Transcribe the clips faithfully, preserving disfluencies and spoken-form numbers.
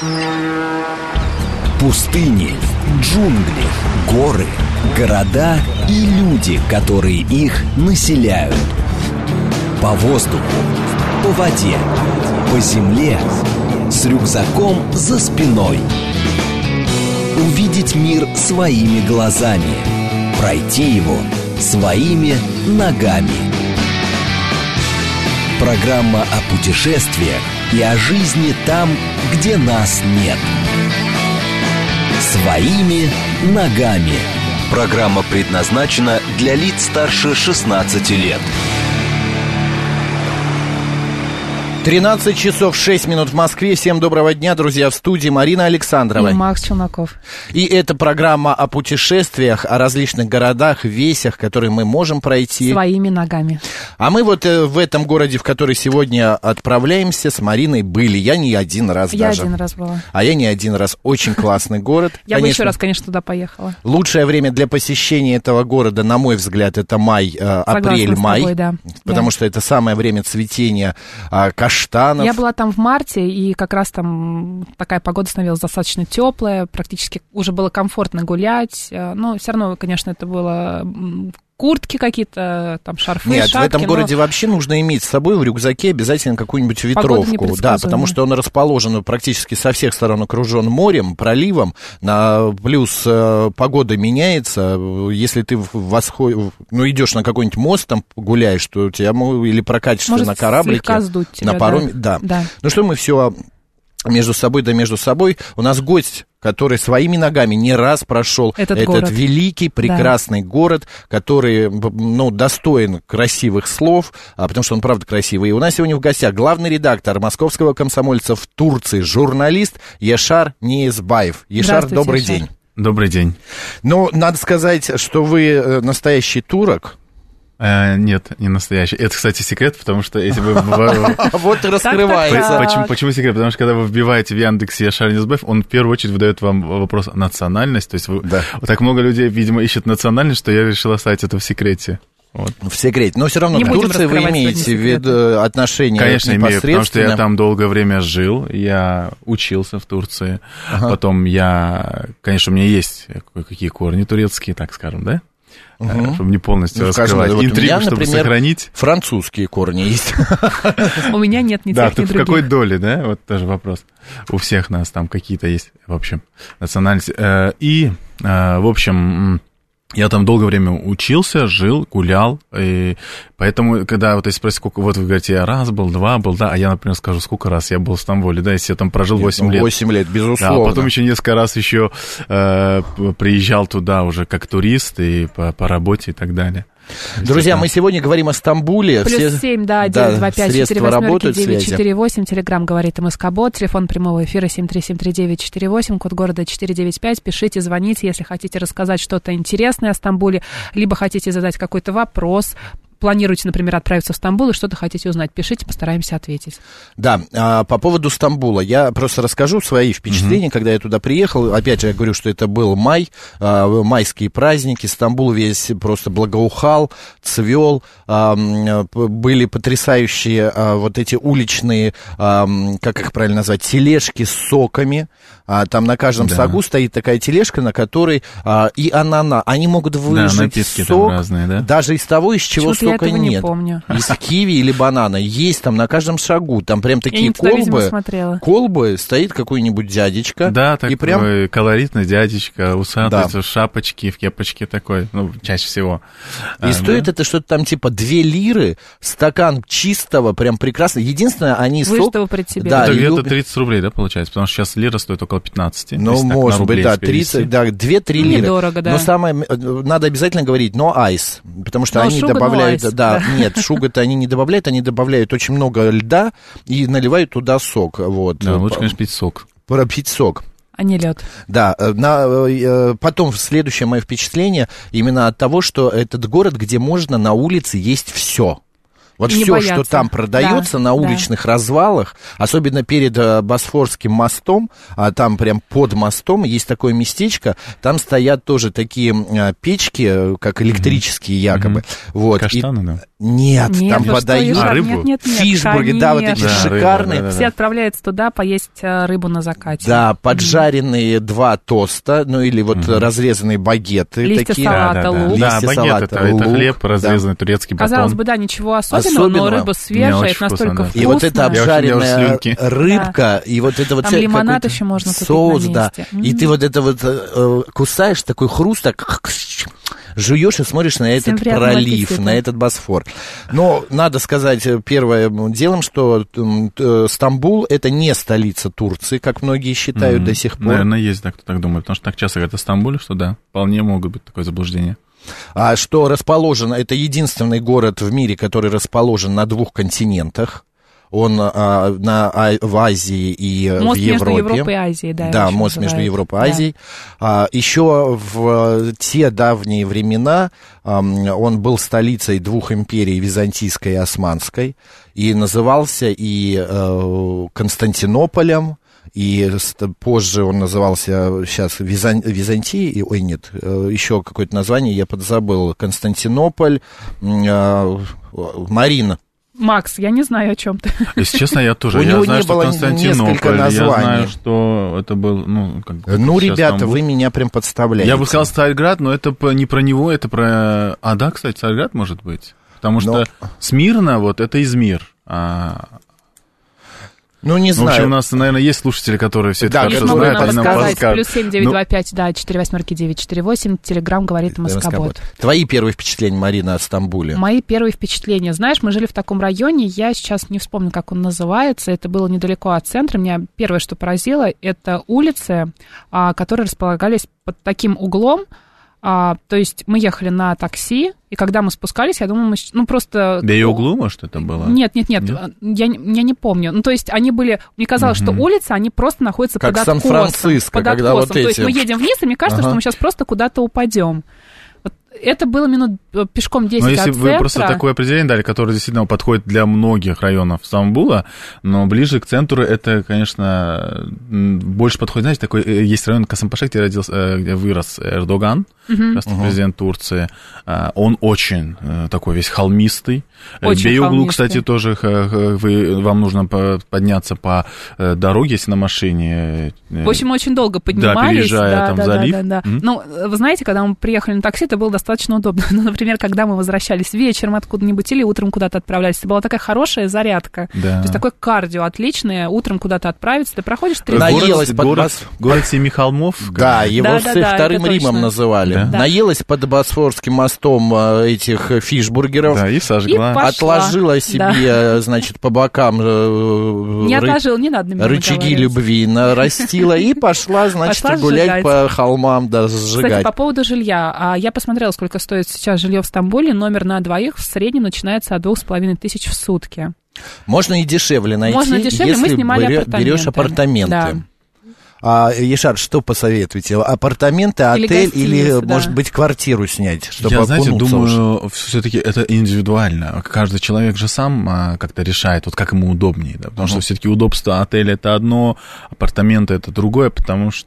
Пустыни, джунгли, горы, города и люди, которые их населяют. По воздуху, по воде, по земле, с рюкзаком за спиной. Увидеть мир своими глазами, пройти его своими ногами. Программа о путешествиях и о жизни там, где нас нет. Своими ногами. Программа предназначена для лиц старше шестнадцати лет. тринадцать часов шесть минут в Москве. Всем доброго дня, друзья, в студии Марина Александрова и Макс Челноков. И это программа о путешествиях, о различных городах, весях, которые мы можем пройти своими ногами. А мы вот в этом городе, в который сегодня отправляемся, с Мариной были. Я не один раз я даже. Я один раз была. А я не один раз. Очень классный город. Я бы еще раз, конечно, туда поехала. Лучшее время для посещения этого города, на мой взгляд, это май, апрель-май. Да. Потому да. что это самое время цветения каштанов. Я была там в марте, и как раз там такая погода становилась достаточно теплая, практически уже было комфортно гулять, но все равно, конечно, это было куртки какие-то, там шарфы, Нет, шапки. в этом городе но... вообще нужно иметь с собой в рюкзаке обязательно какую-нибудь ветровку. Да, потому что он расположен практически со всех сторон, окружен морем, проливом. На, плюс э, погода меняется. Если ты восход... ну, идешь на какой-нибудь мост, там гуляешь, то у тебя или прокатишься может на кораблике, сдуть тебя, на пароме. Да. Да. Да. Ну что мы все между собой, да между собой. У нас гость, который своими ногами не раз прошел этот, этот город. великий, прекрасный да. город, который, ну, достоин красивых слов, а, потому что он, правда, красивый. И у нас сегодня в гостях главный редактор «Московского комсомольца» в Турции, журналист Яшар Ниязбаев. Яшар, добрый Яшар. день. Добрый день. Ну, надо сказать, что вы настоящий турок. Э, нет, не настоящий. Это, кстати, секрет, потому что если вы... Вот и раскрывается. Почему секрет? Потому что когда вы вбиваете в Яндексе Яшар Ниязбаев, он в первую очередь выдает вам вопрос национальность. То есть так много людей, видимо, ищут национальность, что я решил оставить это в секрете. Вот. В секрете. Но все равно в Турции вы имеете в виду отношения Конечно, непосредственно. Конечно, имею, потому что я там долгое время жил, я учился в Турции. Ага. Потом я... Конечно, у меня есть какие корни турецкие, так скажем, да? Угу. Чтобы не полностью ну, раскрывать скажем, интригу, вот меня, чтобы например, сохранить. Французские корни есть. У меня нет ни тех, ни других. Да, в какой доле, да? Вот тоже вопрос. У всех нас там какие-то есть, в общем, национальности. И, в общем... Я там долгое время учился, жил, гулял, и поэтому, когда вот если спросить, сколько, вот вы говорите, я раз был, два был, да, а я, например, скажу, сколько раз я был в Стамбуле, да, если я там прожил восемь лет. восемь лет, безусловно. Да, а потом еще несколько раз еще э, приезжал туда уже как турист и по, по работе и так далее. Друзья, мы сегодня говорим о Стамбуле. Плюс Все... семь, да, девять два пять четыре восемь девять четыре восемь. Телеграм говорит МСК-бот. Телефон прямого эфира семь три семь три девять четыре восемь. Код города четыре девять пять. Пишите, звоните, если хотите рассказать что-то интересное о Стамбуле, либо хотите задать какой-то вопрос. Планируете, например, отправиться в Стамбул и что-то хотите узнать, пишите, постараемся ответить. Да, а, по поводу Стамбула, я просто расскажу свои впечатления, mm-hmm. когда я туда приехал. Опять же, я говорю, что это был май, а, майские праздники, Стамбул весь просто благоухал, цвел, а, были потрясающие а, вот эти уличные, а, как их правильно назвать, тележки с соками. А, там на каждом да. сагу стоит такая тележка, на которой а, и ананас, они могут выжать да, сок, разные, да? даже из того, из чего Почему-то сока я этого нет. Не помню. Из киви или банана. Есть там на каждом шагу. Там прям такие я туда, колбы. видимо, смотрела. Колбы, стоит какой-нибудь дядечка. Да, такой и прям... колоритный дядечка, усатый, да. в шапочке, в кепочке такой, ну, чаще всего. И а, стоит да? это что-то там типа две лиры, стакан чистого, прям прекрасно. Единственное, они сок... Выштову пред себе. Да, это где-то люб... тридцать рублей, да, получается? Потому что сейчас лира стоит около пятнадцать. Ну, может быть, да, тридцать, да, две-три лиры. Недорого, да. Но самое, надо обязательно говорить no ice, потому что no они sugar, добавляют, no ice, да, да. нет, шугар-то они не добавляют, они добавляют очень много льда и наливают туда сок, вот. Да, лучше, конечно, пить сок. Пропить сок. А не лед. Да, на, потом следующее мое впечатление именно от того, что этот город, где можно на улице есть все. Вот и все, что там продается да, на уличных да. развалах, особенно перед а, Босфорским мостом, а там прям под мостом есть такое местечко, там стоят тоже такие а, печки, как электрические якобы. Mm-hmm. Вот. Каштаны, и, да. Нет, нет, там подают а, рыбу? Нет, нет, нет, фишбургеры, да, вот эти да, шикарные. рыба, да, да, все отправляются туда поесть рыбу на закате. Да, поджаренные mm. два тоста, ну или вот mm. разрезанные багеты. Листья такие. салата, да, да, лук. Да, Листья багет, салата, это, лук, это хлеб разрезанный, да. турецкий батон. Казалось бы, да, ничего особенного, Особенного. но рыба свежая, это настолько да. вкусно. И вот эта обжаренная рыбка, да. и вот это вот там лимонад еще можно соус, купить на месте. да. Mm. И ты вот это вот э, кусаешь, такой хруст, так жуешь и смотришь на этот пролив, аппетита. На этот Босфор. Но надо сказать первым делом, что Стамбул — это не столица Турции, как многие считают mm-hmm. до сих пор. Наверное, есть, да, кто так думает, потому что так часто говорят о Стамбуле, что да, вполне могут быть такое заблуждение. А что расположен, это единственный город в мире, который расположен на двух континентах. Он а, на, а, в Азии и мост в Европе. Мост между Европой и Азией, да. Да, мост между Европой и Азией. Да. А, еще в те давние времена а, он был столицей двух империй, византийской и османской, и назывался и а, Константинополем, и позже он назывался сейчас Визан... Византией, ой, нет, еще какое-то название я подзабыл, Константинополь, а, Марина. Макс, я не знаю, о чем ты. Если честно, я тоже. У я него знаю, не что было Константинополь, я знаю, что это был, ну, как бы... Ну, ребята, Стамбул. Вы меня прям подставляете. Я бы сказал Царьград, но это не про него, это про... А, да, кстати, Царьград может быть. Потому что но... Смирна, вот, это Измир. А... Ну, не знаю. В общем, у нас, наверное, есть слушатели, которые все это да, хорошо могу знают, нам они нам подскажут. Плюс семь девять два пять, да, четыре восьмерки девять четыре восемь, Телеграм говорит Москобот. Твои первые впечатления, Марина, о Стамбуле? Мои первые впечатления. Знаешь, мы жили в таком районе, я сейчас не вспомню, как он называется, это было недалеко от центра. Меня первое, что поразило, это улицы, которые располагались под таким углом. А, то есть мы ехали на такси, и когда мы спускались, я думаю, мы, ну, просто... Да и углу, может, это было? Нет, нет, нет, нет? Я, я не помню. Ну, то есть они были... Мне казалось, угу. что улицы, они просто находятся как под откосом. Как Сан-Франциско, под когда откосом. вот эти... То есть мы едем вниз, и мне кажется, ага. что мы сейчас просто куда-то упадем. Это было минут пешком десять от центра. Но если вы центра. просто такое определение дали, которое действительно подходит для многих районов Стамбула, но ближе к центру это, конечно, больше подходит, знаете, такой, есть район Касымпаша, где родился, где вырос Эрдоган, uh-huh. uh-huh. президент Турции. Он очень такой весь холмистый. Бейоглу, кстати, тоже вы, вам нужно подняться по дороге, если на машине. В общем, мы очень долго поднимались. Да, переезжая да, там да, залив. Да, да, да. Mm-hmm. Ну, вы знаете, когда мы приехали на такси, это было достаточно удобно. Ну, например, когда мы возвращались вечером откуда-нибудь или утром куда-то отправлялись, это была такая хорошая зарядка. Да. То есть такое кардио отличное, утром куда-то отправиться, ты проходишь три Наелась под город, Бос... город Семи холмов. Да, его да, да, да, да, вторым Римом точно. Называли. Да. Наелась под Босфорским мостом этих фишбургеров. Да, и сожгла. И отложила себе, да. значит, по бокам не ры... отложил, не надо меня рычаги любви, нарастила и пошла, значит, пошла гулять сжигать. По холмам, да, сжигать. Кстати, по поводу жилья. Я посмотрела, сколько стоит сейчас жилье в Стамбуле. Номер на двоих в среднем начинается от двух с половиной тысяч в сутки. Можно и дешевле найти, Можно дешевле, если мы снимали берё, апартаменты. берешь апартаменты. Да. А, Ешар, что посоветуете? Апартаменты, или отель или, да. может быть, квартиру снять, чтобы Я, знаете, думаю, уже. все-таки это индивидуально. Каждый человек же сам а, как-то решает, вот как ему удобнее. Да? Потому uh-huh. что все-таки удобство отеля это одно, апартаменты это другое, потому что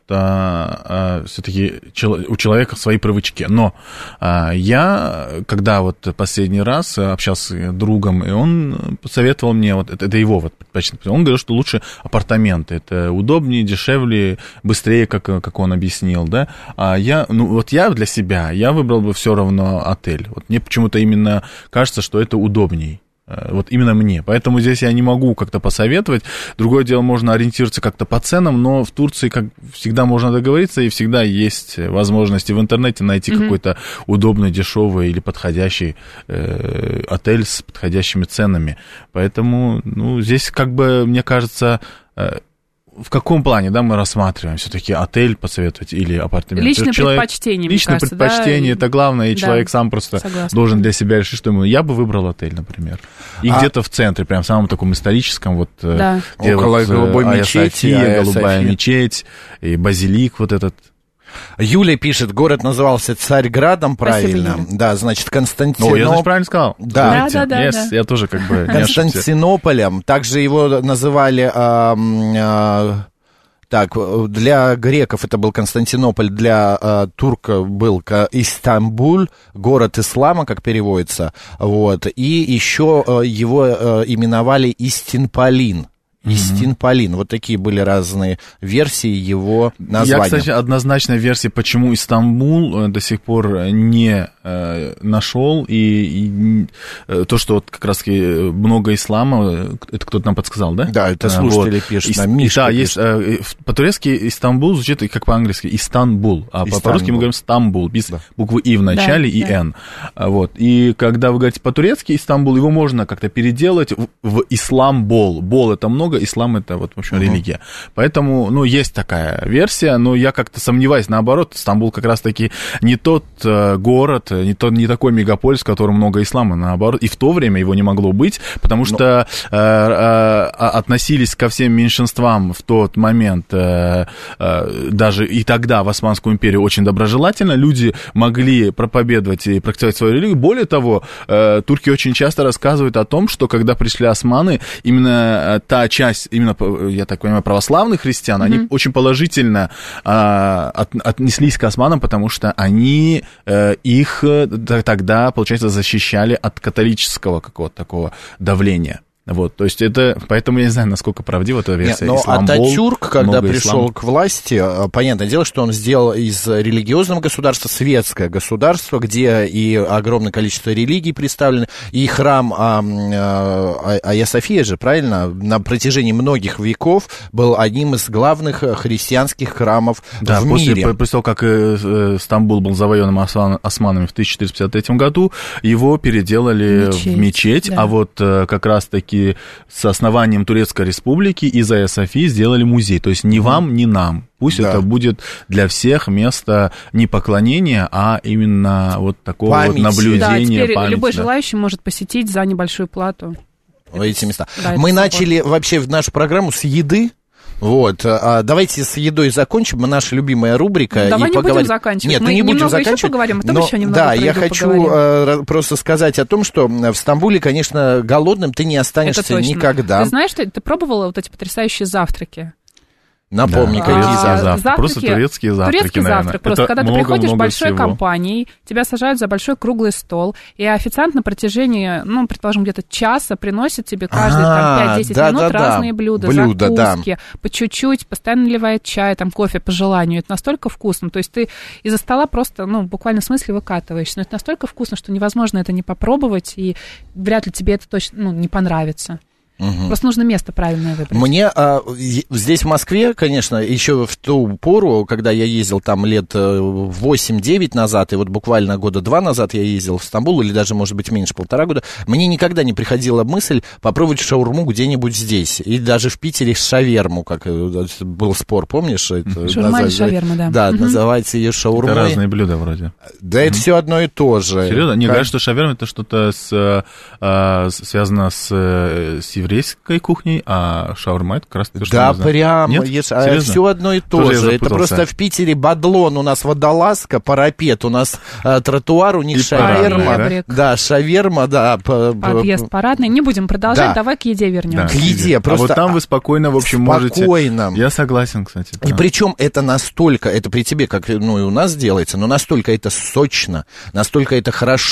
а, все-таки чел- у человека свои привычки. Но а, я, когда вот последний раз общался с другом, и он посоветовал мне, вот это, это его вот предпочтение, он говорил, что лучше апартаменты, это удобнее, дешевле, быстрее, как, как он объяснил, да, а я, ну, вот я для себя, я выбрал бы все равно отель, вот мне почему-то именно кажется, что это удобней, вот именно мне, поэтому здесь я не могу как-то посоветовать, другое дело, можно ориентироваться как-то по ценам, но в Турции, как всегда, можно договориться, и всегда есть возможности в интернете найти mm-hmm. какой-то удобный, дешевый или подходящий э, отель с подходящими ценами, поэтому, ну, здесь, как бы, мне кажется, э, в каком плане, да, мы рассматриваем все-таки отель посоветовать или апартамент? Личное человек, предпочтение, Личное мне кажется, предпочтение, да? это главное, и да. человек сам просто Согласна. должен для себя решить, что ему... Я бы выбрал отель, например. И а... где-то в центре, прям в самом таком историческом, вот, да. где около вот, голубой Айя мечети, София, Айя голубая София. мечеть, и базилик вот этот. Юля пишет, город назывался Царьградом, правильно. Спасибо, да, значит, Константинополь. О, я, значит, правильно сказал. Да, да, да, yes, да. Я тоже как бы... Константинополем. Также его называли... А, а, Так, для греков это был Константинополь, для э, турка был Истамбуль, город ислама, как переводится, вот, и еще э, его э, именовали Истинполин. Истинполин. Вот такие были разные версии его названия. Я, кстати, однозначной версии, почему Истамбул, до сих пор не э, нашел. И, и э, то, что вот как раз-таки много ислама, это кто-то нам подсказал, да? Да, это слушатели вот. Пишут. Нам Мишка да, пишет. Есть, э, по-турецки Истамбул звучит как по-английски Истанбул, а Истанбул. По-русски мы говорим Стамбул, без да. буквы И в начале да, и да. Н. Вот. И когда вы говорите по-турецки Истамбул, его можно как-то переделать в, в Исламбол. Бол — это много, ислам — это, вот, в общем, uh-huh. религия. Поэтому, ну, есть такая версия, но я как-то сомневаюсь, наоборот, Стамбул как раз-таки не тот э, город, не, тот, не такой мегаполис, в котором много ислама, наоборот, и в то время его не могло быть, потому что но... э, э, относились ко всем меньшинствам в тот момент, э, э, даже и тогда в Османскую империю очень доброжелательно, люди могли проповедовать и практиковать свою религию. Более того, э, турки очень часто рассказывают о том, что когда пришли османы, именно та часть, именно, я так понимаю, православных христиан, mm-hmm. они очень положительно а, от, отнеслись к османам, потому что они а, их тогда, получается, защищали от католического какого-то такого давления. Вот, то есть это, поэтому я не знаю, насколько правдива эта версия. Нет, но Исламбол, Ататюрк, когда пришел ислам. к власти, понятное дело, что он сделал из религиозного государства светское государство, где и огромное количество религий представлены, и храм а, а, Айя София же, правильно, на протяжении многих веков был одним из главных христианских храмов да, в после, мире. После того, как Стамбул был завоеван османами в тысяча четыреста пятьдесят третьем году, его переделали мечеть, в мечеть, да. А вот как раз-таки с основанием Турецкой Республики из Айя Софии сделали музей. То есть ни вам, ни нам. Пусть да. это будет для всех место не поклонения, а именно вот такого памяти. Вот наблюдения. Да, теперь памяти, любой да. желающий может посетить за небольшую плату. Эти места. Да, Мы начали вообще нашу программу с еды. Вот, а давайте с едой закончим, наша любимая рубрика. Давай и не поговорим. будем заканчивать. Нет, мы ну не будем немного заканчивать. Еще поговорим, потом но, еще немного да, про я еду хочу поговорим. просто сказать о том, что в Стамбуле, конечно, голодным ты не останешься никогда. Ты знаешь, что ты пробовала вот эти потрясающие завтраки? Напомни, да. какие а, завтраки. завтраки. Просто турецкие завтраки, Турецкий наверное. завтрак. Просто это когда много, ты приходишь в большой всего. компанией, тебя сажают за большой круглый стол, и официант на протяжении, ну, предположим, где-то часа приносит тебе каждые там, пять-десять да, минут да, разные да. блюда, блюда, закуски, да. по чуть-чуть, постоянно наливает чай, там, кофе по желанию. Это настолько вкусно. То есть ты из-за стола просто, ну, в буквальном смысле выкатываешься. Но это настолько вкусно, что невозможно это не попробовать, и вряд ли тебе это точно, ну, не понравится. Угу. Просто нужно место правильное выбрать. Мне а, здесь, в Москве, конечно, еще в ту пору, когда я ездил там лет восемь-девять назад, и вот буквально года два назад я ездил в Стамбул, или даже, может быть, меньше, полтора года, мне никогда не приходила мысль попробовать шаурму где-нибудь здесь. И даже в Питере шаверму, как был спор, помнишь? Это, шаурма или шаверма, да. Да, угу. называется ее шаурмой. Это разные блюда вроде. Да, это угу. все одно и то же. Серьезно? Не как... говорят, что шаверма это что-то с, а, связано с, с еврейской кухней, а шаурма это как раз то, что да, прям, ешь, а все одно и то Тоже же. Это просто в Питере Бадлон, у нас водолазка, парапет, у нас а, тротуар, у них и шаверма. Да? да, шаверма, да. Подъезд парадный. Не будем продолжать, да. давай к еде вернемся. Да. К еде. Просто... А вот там вы спокойно, в общем, спокойно. можете... Я согласен, кстати. И да. причем это настолько, это при тебе, как ну, и у нас делается, но настолько это сочно, настолько это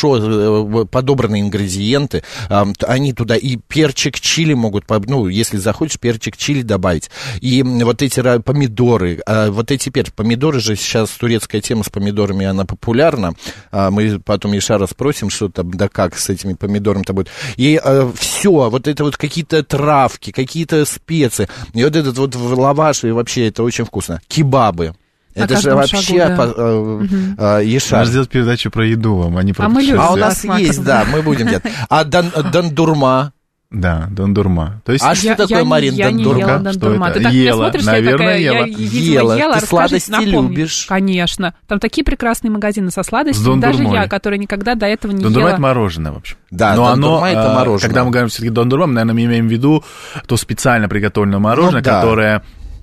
хорошо подобраны ингредиенты, они туда и перчик чили могут, ну, если захочешь, перчик чили добавить, и вот эти помидоры, вот эти перцы, помидоры же сейчас турецкая тема с помидорами, она популярна, мы потом Ешара спросим, что там, да как с этими помидорами-то будет, и все, вот это вот какие-то травки, какие-то специи, и вот этот вот лаваш, и вообще это очень вкусно, кебабы. На это же вообще шагу, да. по, э, угу. э, Ешар. Надо сделать передачу про еду вам, а не про а путешествия. Мы а у нас есть, да, мы будем делать. А дан, дандурма? Да, дондурма. То есть, а что я, такое, я, Марин, я дандурма? не ела дандурма. Ты так ела. меня смотришь, Наверное, я такая, ела. я, видимо, ела. ела. Ты сладости напомни. любишь? Конечно. Там такие прекрасные магазины со сладостями, даже я, которая никогда до этого не дондурма ела. это мороженое, в общем. Да, но дондурма оно, это мороженое. Когда мы говорим все-таки дондурма, мы, наверное, мы имеем в виду то специально приготовленное мороженое, ну, да. которое...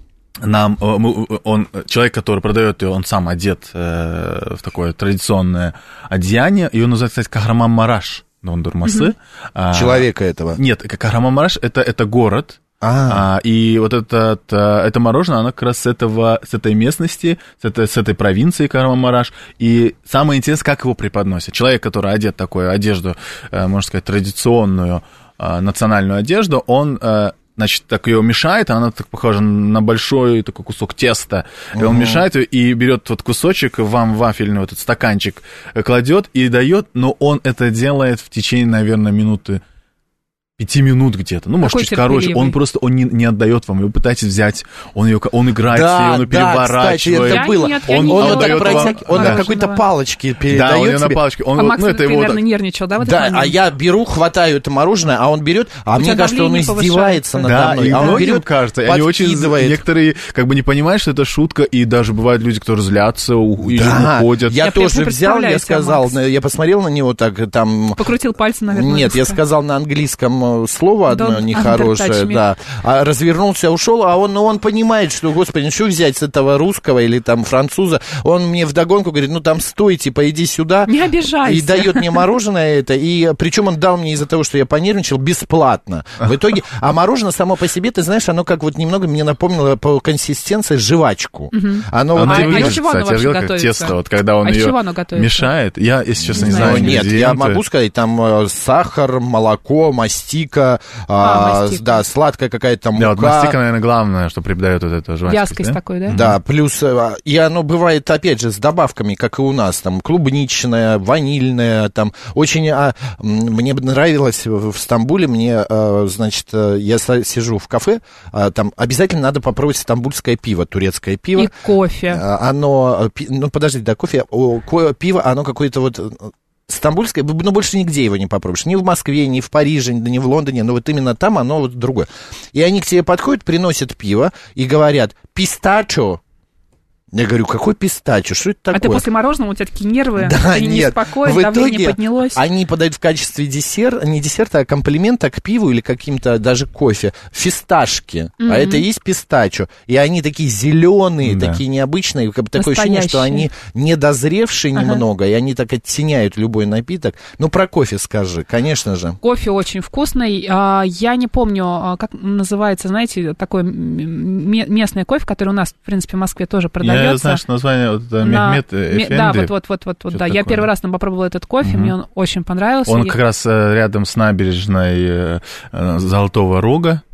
Нам, он, человек, который продает ее, он сам одет э, в такое традиционное одеяние, и он называется, кстати, Кахраман-Мараш, дондурмасы. Mm-hmm. А, человека этого? Нет, Кахраман-Мараш это, это город, А, и вот это, это, это мороженое, оно как раз с, этого, с этой местности, с этой, с этой провинции Карамараш. И самое интересное, как его преподносят. Человек, который одет в такую одежду, можно сказать, традиционную национальную одежду, он, значит, так ее мешает, она так похожа на большой такой кусок теста. И он мешает ее и берет вот кусочек, вам вафельный вот этот стаканчик кладет и дает, но он это делает в течение, наверное, минуты пяти минут где-то, ну, может, Какой чуть короче, он просто, он не, не отдает вам, вы пытаетесь взять, он, ее, он играет да, с ней, он ее да, переворачивает. Кстати, это было. Нет, он не он, делала, он, протяг... такого. он Да. на какой-то палочке передает Да, он ее тебе. на палочке. Он, а вот, Макс, ну, это ты, его наверное, так... нервничал, да, в этот Да, момент? а я беру, хватаю это мороженое, а он берет, а У мне тебя кажется, он давление издевается надо Да, мной. и А он многим берет, кажется, они очень, подкидывает. некоторые как бы не понимают, что это шутка, и даже бывают люди, которые злятся у- или Да, уходят. я Я тоже прям взял, я представляю себя, сказал, Макс. я посмотрел на него так, там... Покрутил пальцем, наверное. Нет, я сказал на английском слово одно Don't нехорошее, undertouch me. да. А развернулся, ушел, а он, ну, он понимает, что, господи, ну что взять с этого русского или там француза? Он мне вдогонку говорит, ну там стой, типа, иди сюда. Не обижайся. И дает мне мороженое это, и причем он дал мне из-за того, что я понервничал, бесплатно. В итоге, а мороженое само по себе, ты знаешь, оно как вот немного мне напомнило по консистенции жвачку. Оно Оно вот и а выглядит, из чего оно кстати, я вообще говорил, как готовится? тесто, вот когда он А из ее чего оно готовится? мешает. Я, если честно, не Не знаю знаю. Нет, я ингредиенты. могу сказать, там э, сахар, молоко, мастика, А, а, мастика. да, сладкая какая-то мука. Да, вот мастика, наверное, главное, что придает вот эту жвачку. Вязкость да? такой, да? Да, плюс, э, и оно бывает, опять же, с добавками, как и у нас, там, клубничное, ванильное, там, очень, а, м, мне нравилось в в Стамбуле, мне, э, значит, э, я с- сижу в кафе, а, там, обязательно надо попробовать стамбульское пиво, турецкое пиво. И кофе. А, Оно, э, пи- ну, подождите, да, кофе, о, ко- пиво, оно какое-то вот... э, Стамбульское, ну, больше нигде его не попробуешь. Ни в Москве, ни в Париже, ни в Лондоне, но вот именно там оно вот другое. И они к тебе подходят, приносят пиво и говорят, пистачо. Я говорю, какой пистачо? Что это такое? А ты после мороженого, у тебя такие нервы, Да, ты нет. неспокоен, В давление итоге поднялось. они подают в качестве десерта, не десерта, а комплимента к пиву или каким-то даже кофе, фисташки. Мгм. А это и есть пистачо. И они такие зеленые, Да. такие необычные. Как бы такое ощущение, что Настоящие. они недозревшие Ага. немного, и они так оттеняют любой напиток. Ну, про кофе скажи, конечно же. Кофе очень вкусный. А, Я не помню, а, как называется, знаете, такое м- м- местное кофе, которое у нас, в принципе, в Москве тоже продается. Я знаю, что название вот, это На- Мехмед Ме- Эфенди. Да, вот, вот, вот, вот, вот, Что-то да. Я такое. первый раз там попробовала этот кофе, Мгм. мне он очень понравился. Он И- как раз э, рядом с набережной э, э, Золотого Рога,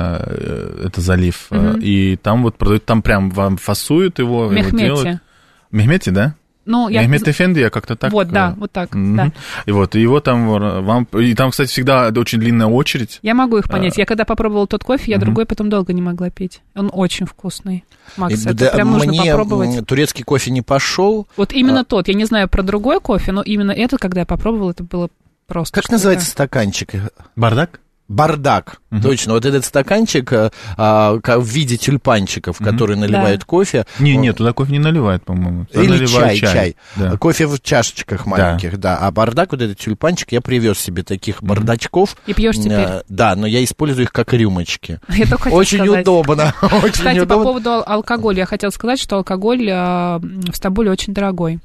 э, это залив, э, Мгм. и там вот продают, там прям вам фасуют его. В его Мехмете. делают. Мехмете, да? Ну, я... Мехмед Эфенди, я как-то так... Вот, да, э, вот так, мгм. да. И вот, и его там, вор- вам, и там, кстати, всегда очень длинная очередь. Я могу их понять. Я когда попробовала тот кофе, я Мгм. другой потом долго не могла пить. Он очень вкусный. Макс, И, это да, прям нужно мне попробовать. м, турецкий кофе не пошел. Вот именно а- тот. Я не знаю про другой кофе, но именно этот, когда я попробовала, это было просто... Как что-то. называется стаканчик? Бардак? Бардак, Мгм. точно. Вот этот стаканчик а, а, ка- в виде тюльпанчиков, Мгм. которые наливают Да. кофе. Не, Он- нет, туда кофе не наливают, по-моему. Туда Или наливают чай, чай. Да. Кофе в чашечках маленьких, да. А бардак, вот этот тюльпанчик, я привез себе таких бардачков. И пьешь теперь. Э, Да, но я использую их как рюмочки. Я только хотела Очень сказать. удобно. Очень Кстати, по удобно. поводу ал- алкоголя, я хотела сказать, что алкоголь э, в Стамбуле очень дорогой.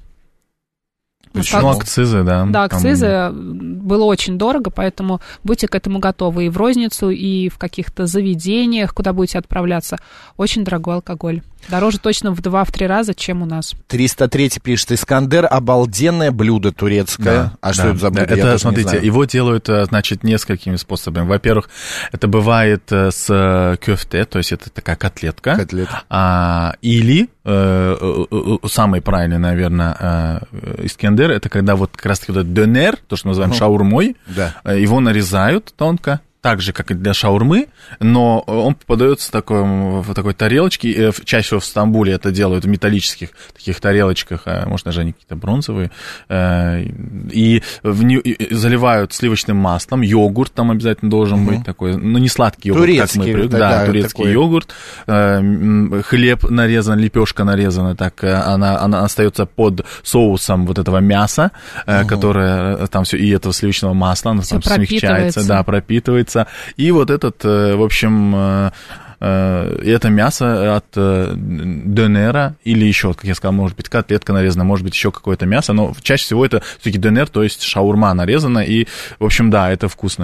Почему? Ну, акцизы, да. Да, там- акцизы было очень дорого, поэтому будьте к этому готовы. И в розницу, и в каких-то заведениях, куда будете отправляться, очень дорогой алкоголь. Дороже точно в два-три раза, чем у нас. триста три пишет, Искандер, обалденное блюдо турецкое. Да, а что да, это за да. блюдо? Я Это, даже не смотрите, знаю. его делают, э, значит, несколькими способами. Во-первых, это бывает э, с э, кёфте, то есть это такая котлетка. Котлет. А, или э, э, э, самый правильный, наверное, э, искендер, это когда вот как раз-таки вот этот дönер, то, что мы называем Мгм. шаурмой, Да. э, его нарезают тонко, так же, как и для шаурмы, но он подается в такой, в такой тарелочке, э, в- чаще всего в Стамбуле это делают в металлических таких тарелочках, э, может, даже они какие-то бронзовые, э, и, в не- и заливают сливочным маслом, йогурт там обязательно должен Мгм. быть такой, ну, не сладкий йогурт, как Турецкий, мы привыкли, да, да, да, турецкий такой. йогурт, э, м, хлеб нарезан, лепешка нарезана, так э, она, она остается под соусом вот этого мяса, э, Мгм. которое э, там все, и этого сливочного масла, оно Всё там смягчается, пропитывается. да, пропитывается. И вот этот, э, в общем, э, э, это мясо от э, дönера, или еще, как я сказал, может быть, котлетка нарезана, может быть, еще какое-то мясо, но чаще всего это все-таки дönер, то есть шаурма нарезана, и, в общем, да, это вкусно все.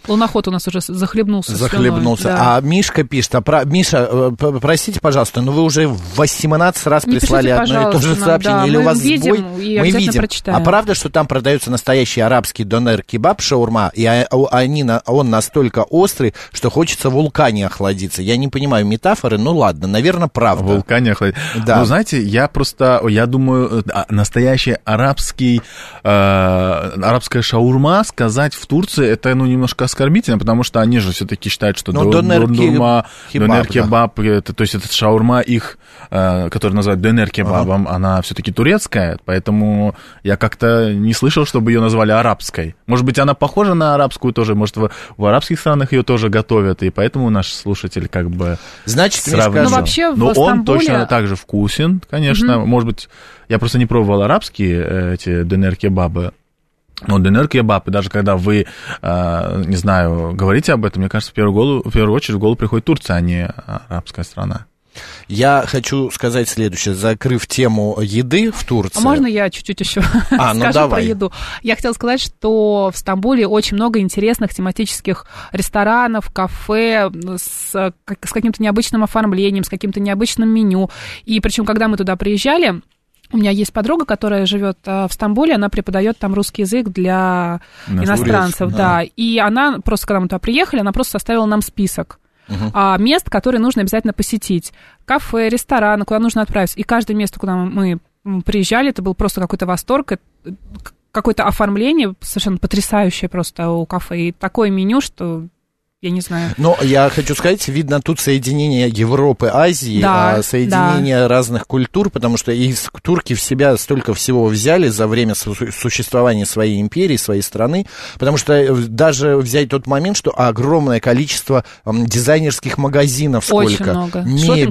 Луноход у нас уже захлебнулся. Захлебнулся. Слюной, да. А Мишка пишет, а про... Миша, простите, пожалуйста, но вы уже восемнадцать раз не прислали пишите, одно и то же сообщение. Да, Или у вас видим, сбой? И мы видим. прочитаем. А правда, что там продается настоящий арабский донер-кебаб, шаурма, и они, он настолько острый, что хочется в вулкане охладиться? Я не понимаю метафоры, ну ладно, наверное, правда. В вулкане охладиться. Да. Ну, знаете, я просто, я думаю, настоящий арабский, э, арабская шаурма сказать в Турции, это, ну, немножко оскорбительно, потому что они же все-таки считают, что ну, донер-кебаб, донер-кебаб, да. это, то есть это шаурма их, э, которую называют донер-кебабом, ага. она все-таки турецкая, поэтому я как-то не слышал, чтобы ее назвали арабской. Может быть, она похожа на арабскую тоже, может, в, в арабских странах ее тоже готовят, и поэтому наш слушатель как бы Значит, сравнил. Ну, вообще, в Но Стамбуле... он точно так же вкусен, конечно. Mm-hmm. Может быть, я просто не пробовал арабские эти донер-кебабы. Но донер-кебаб, и даже когда вы, э, не знаю, говорите об этом, мне кажется, в первую, голову, в первую очередь в голову приходит Турция, а не арабская страна. Я хочу сказать следующее, закрыв тему еды в Турции. А можно я чуть-чуть еще а, ну скажу давай. про еду? Я хотела сказать, что в Стамбуле очень много интересных тематических ресторанов, кафе с, с каким-то необычным оформлением, с каким-то необычным меню. И причем, когда мы туда приезжали, у меня есть подруга, которая живет в Стамбуле, она преподает там русский язык для На иностранцев, турецкий, да. да. И она просто, когда мы туда приехали, она просто составила нам список uh-huh. мест, которые нужно обязательно посетить. Кафе, рестораны, куда нужно отправиться. И каждое место, куда мы приезжали, это был просто какой-то восторг, какое-то оформление совершенно потрясающее просто у кафе. И такое меню, что... Я не знаю. Но я хочу сказать, видно тут соединение Европы, Азии, да, соединение да. разных культур, потому что и турки в себя столько всего взяли за время существования своей империи, своей страны, потому что даже взять тот момент, что огромное количество дизайнерских магазинов, сколько, очень много.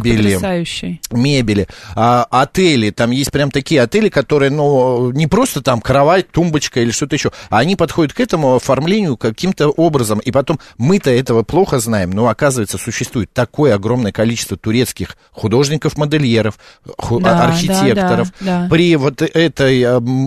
мебели, мебели, а, отели, там есть прям такие отели, которые, ну, не просто там кровать, тумбочка или что-то еще, а они подходят к этому оформлению каким-то образом, и потом мы-то этого плохо знаем, но, оказывается, существует такое огромное количество турецких художников-модельеров, ху- да, архитекторов. Да, да, да. При вот этой,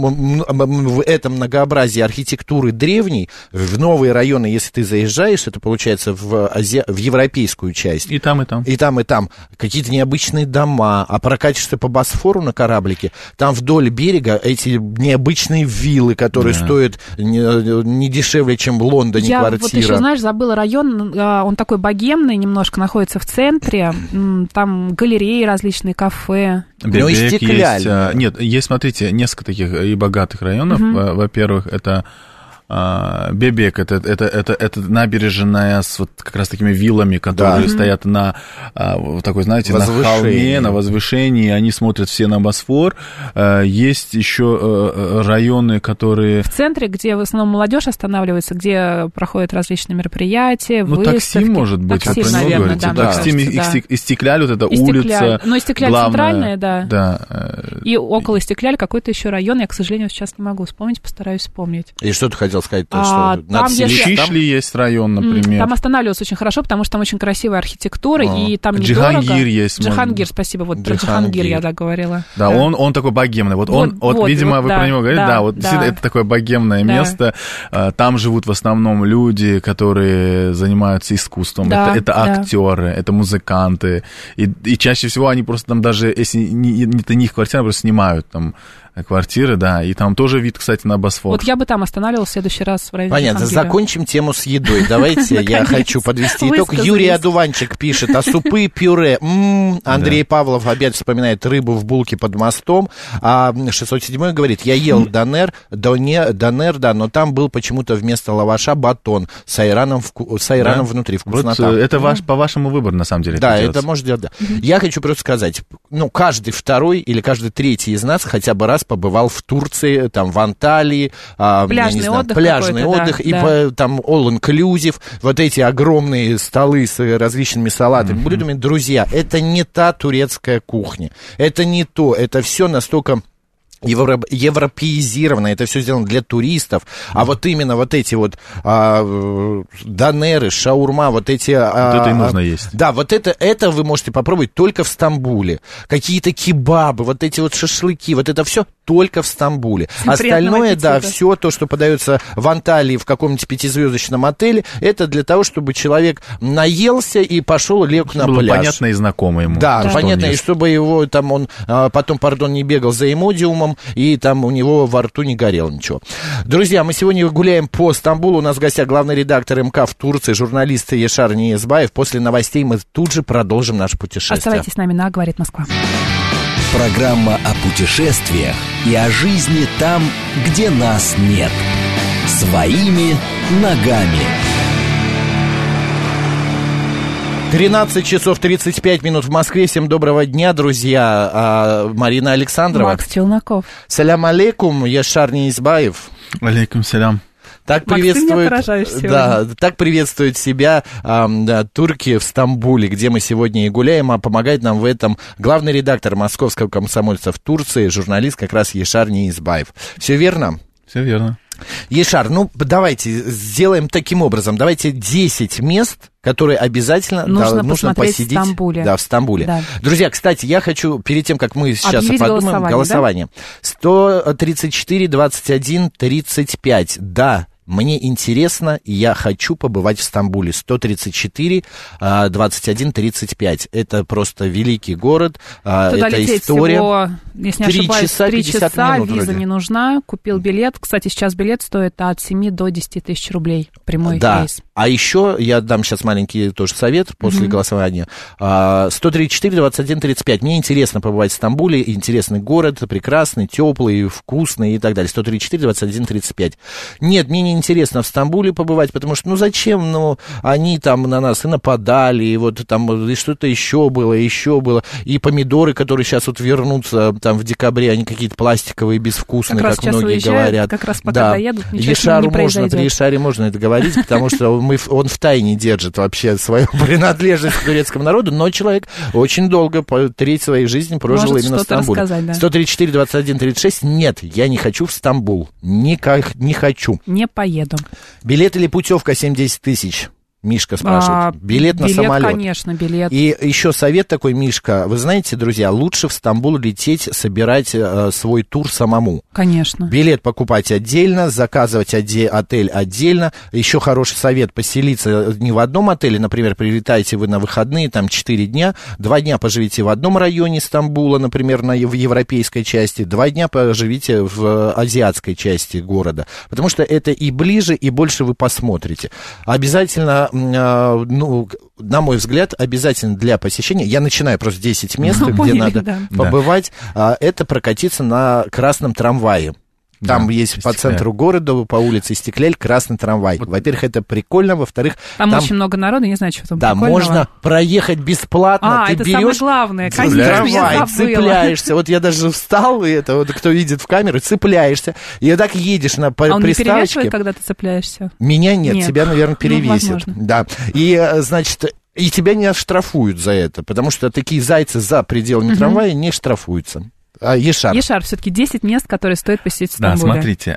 в этом многообразии архитектуры древней, в новые районы, если ты заезжаешь, это получается в, Ази... в европейскую часть. И там, и там. И там, и там. Какие-то необычные дома, а прокатишься по Босфору на кораблике, там вдоль берега эти необычные виллы, которые да. стоят не, не дешевле, чем в Лондоне Я квартира. Вот еще, знаешь, забыла район, он такой богемный, немножко находится в центре, там галереи различные, кафе. Ну и стекляльные. Есть, нет, есть, смотрите, несколько таких и богатых районов. Угу. Во-первых, это Бебек, это, это, это, это набережная с вот как раз такими виллами, которые да. стоят на такой, знаете, на холме, на возвышении, они смотрят все на Босфор. Есть еще районы, которые... В центре, где в основном молодежь останавливается, где проходят различные мероприятия, ну, выставки. Такси, может быть, такси, вы про него наверное, говорите. Да, Да, такси, кажется, и, да. Истекляль, вот эта Истекляль. улица. Ну, Истекляль главная, центральная, да. да. И около Истекляль какой-то еще район, я, к сожалению, сейчас не могу вспомнить, постараюсь вспомнить. И что ты хотел сказать? То, а, что надо если... Чишли есть район, например. Там останавливаться очень хорошо, потому что там очень красивая архитектура, а, и там недорого. Джихангир есть. Джихангир, спасибо, вот Джихангир. про Джихангир я, да, говорила. Да, да. Он, он такой богемный. Вот, вот он, вот, вот видимо, вот, вы да, про него говорите, да, да вот да. это такое богемное да. место. Там живут в основном люди, которые занимаются искусством. Да, это, это да. актеры, это музыканты. И, и чаще всего они просто там даже, если не, это не их квартира, просто снимают там квартиры, да, и там тоже вид, кстати, на Босфор. Вот я бы там остановилась в следующий раз в районе Понятно, Джихангира. Закончим тему с едой. Давайте я хочу подвести итог. Юрий Одуванчик пишет, а супы, пюре. Андрей Павлов опять вспоминает рыбу в булке под мостом. А шестьсот седьмой говорит, я ел донер, донер, да, но там был почему-то вместо лаваша батон с айраном, с айраном внутри. Вкуснота. Это ваш, по вашему выбору, на самом деле. Да, это может делать, да. Я хочу просто сказать, ну, каждый второй или каждый третий из нас хотя бы раз побывал в Турции, там, в Анталии, пляжный знаю, отдых, пляжный отдых да, и да. По, там all-inclusive, вот эти огромные столы с различными салатами, mm-hmm. блюдами. Друзья, это не та турецкая кухня, это не то, это все настолько... Евро, европеизировано, это все сделано для туристов, а вот именно вот эти вот а, донеры, шаурма, вот эти... А, вот это и нужно есть. Да, вот это, это вы можете попробовать только в Стамбуле. Какие-то кебабы, вот эти вот шашлыки, вот это все только в Стамбуле. Остальное, да, все то, что подается в Анталии в каком-нибудь пятизвездочном отеле, это для того, чтобы человек наелся и пошел, лег на пляж. Понятно и знакомо ему. Да, да. Понятно, и чтобы его там он потом, пардон, не бегал за эмодиумом, и там у него во рту не горело ничего. Друзья, мы сегодня гуляем по Стамбулу. У нас в гостях главный редактор МК в Турции, журналист Яшар Ниязбаев. После новостей мы тут же продолжим наше путешествие. Оставайтесь с нами на «Говорит Москва». Программа о путешествиях и о жизни там, где нас нет. Своими ногами. тринадцать часов тридцать пять минут в Москве. Всем доброго дня, друзья. А, Марина Александрова. Макс Челноков. Салям алейкум, Яшар Ниязбаев. Алейкум салям. Так Макс, приветствует, да, так приветствуют себя э, да, турки в Стамбуле, где мы сегодня и гуляем, а помогает нам в этом главный редактор московского комсомольца в Турции, журналист как раз Яшар Ниязбаев. Все верно? Все верно. Яшар, ну давайте сделаем таким образом, давайте десять мест, которые обязательно нужно, да, нужно посетить в Стамбуле. Да, в Стамбуле. Да. Друзья, кстати, я хочу, перед тем, как мы сейчас объявить подумаем, голосование, голосование. Да? сто тридцать четыре двадцать один тридцать пять, да. Мне интересно, и я хочу побывать в Стамбуле. сто тридцать четыре двадцать один тридцать пять. Это просто великий город. Туда это лететь история. Всего, если не ошибаюсь, три часа, минут, виза вроде. не нужна. Купил билет. Кстати, сейчас билет стоит от семи до десяти тысяч рублей. Прямой да. рейс. А еще я дам сейчас маленький тоже совет после mm-hmm. голосования. сто тридцать четыре двадцать один тридцать пять. Мне интересно побывать в Стамбуле. Интересный город, прекрасный, теплый, вкусный и так далее. сто тридцать четыре двадцать один тридцать пять. Нет, мне не интересно в Стамбуле побывать, потому что, ну, зачем, ну, они там на нас и нападали, и вот там и что-то еще было, еще было, и помидоры, которые сейчас вот вернутся там в декабре, они какие-то пластиковые, безвкусные, как, как многие уезжают, говорят. Как раз пока да. доедут, ничего Ешару не произойдет. Можно, при Ешаре можно это говорить, потому что мы, он в тайне держит вообще свою принадлежность к турецкому народу, но человек очень долго, треть своей жизни прожил Может именно в Стамбуле. Рассказать, да. сто тридцать четыре двадцать один тридцать шесть, нет, я не хочу в Стамбул, никак не хочу. Не поеду. Билет или путевка семьдесят тысяч? Мишка спрашивает. А, билет на билет, самолет. конечно, билет. И еще совет такой, Мишка. Вы знаете, друзья, лучше в Стамбул лететь, собирать э, свой тур самому. Конечно. Билет покупать отдельно, заказывать оде- отель отдельно. Еще хороший совет: поселиться не в одном отеле. Например, прилетаете вы на выходные, там четыре дня. Два дня поживите в одном районе Стамбула, например, на, в европейской части. Два дня поживите в азиатской части города. Потому что это и ближе, и больше вы посмотрите. Обязательно... Ну, на мой взгляд, обязательно для посещения, я начинаю просто десять мест, ну, где поняли, надо да. побывать, да. Это прокатиться на красном трамвае. Там да, есть по центру города, по улице Истекляль, красный трамвай. Вот. Во-первых, это прикольно, во-вторых... Там, там очень много народу, не знаю, что там да, прикольного. Да, можно проехать бесплатно. А, Ты это берешь самое главное, конечно, трамвай, я забыла. Цепляешься. Вот я даже встал, и это вот кто видит в камеру, цепляешься. И так едешь на приставочке. А он не перевешивает, когда ты цепляешься? Меня нет, нет. Тебя, наверное, перевесит. Ну, да. И, значит... И тебя не оштрафуют за это, потому что такие зайцы за пределами угу. трамвая не штрафуются. А, Яшар. Яшар, все-таки десять мест, которые стоит посетить в Стамбуле. Да, смотрите,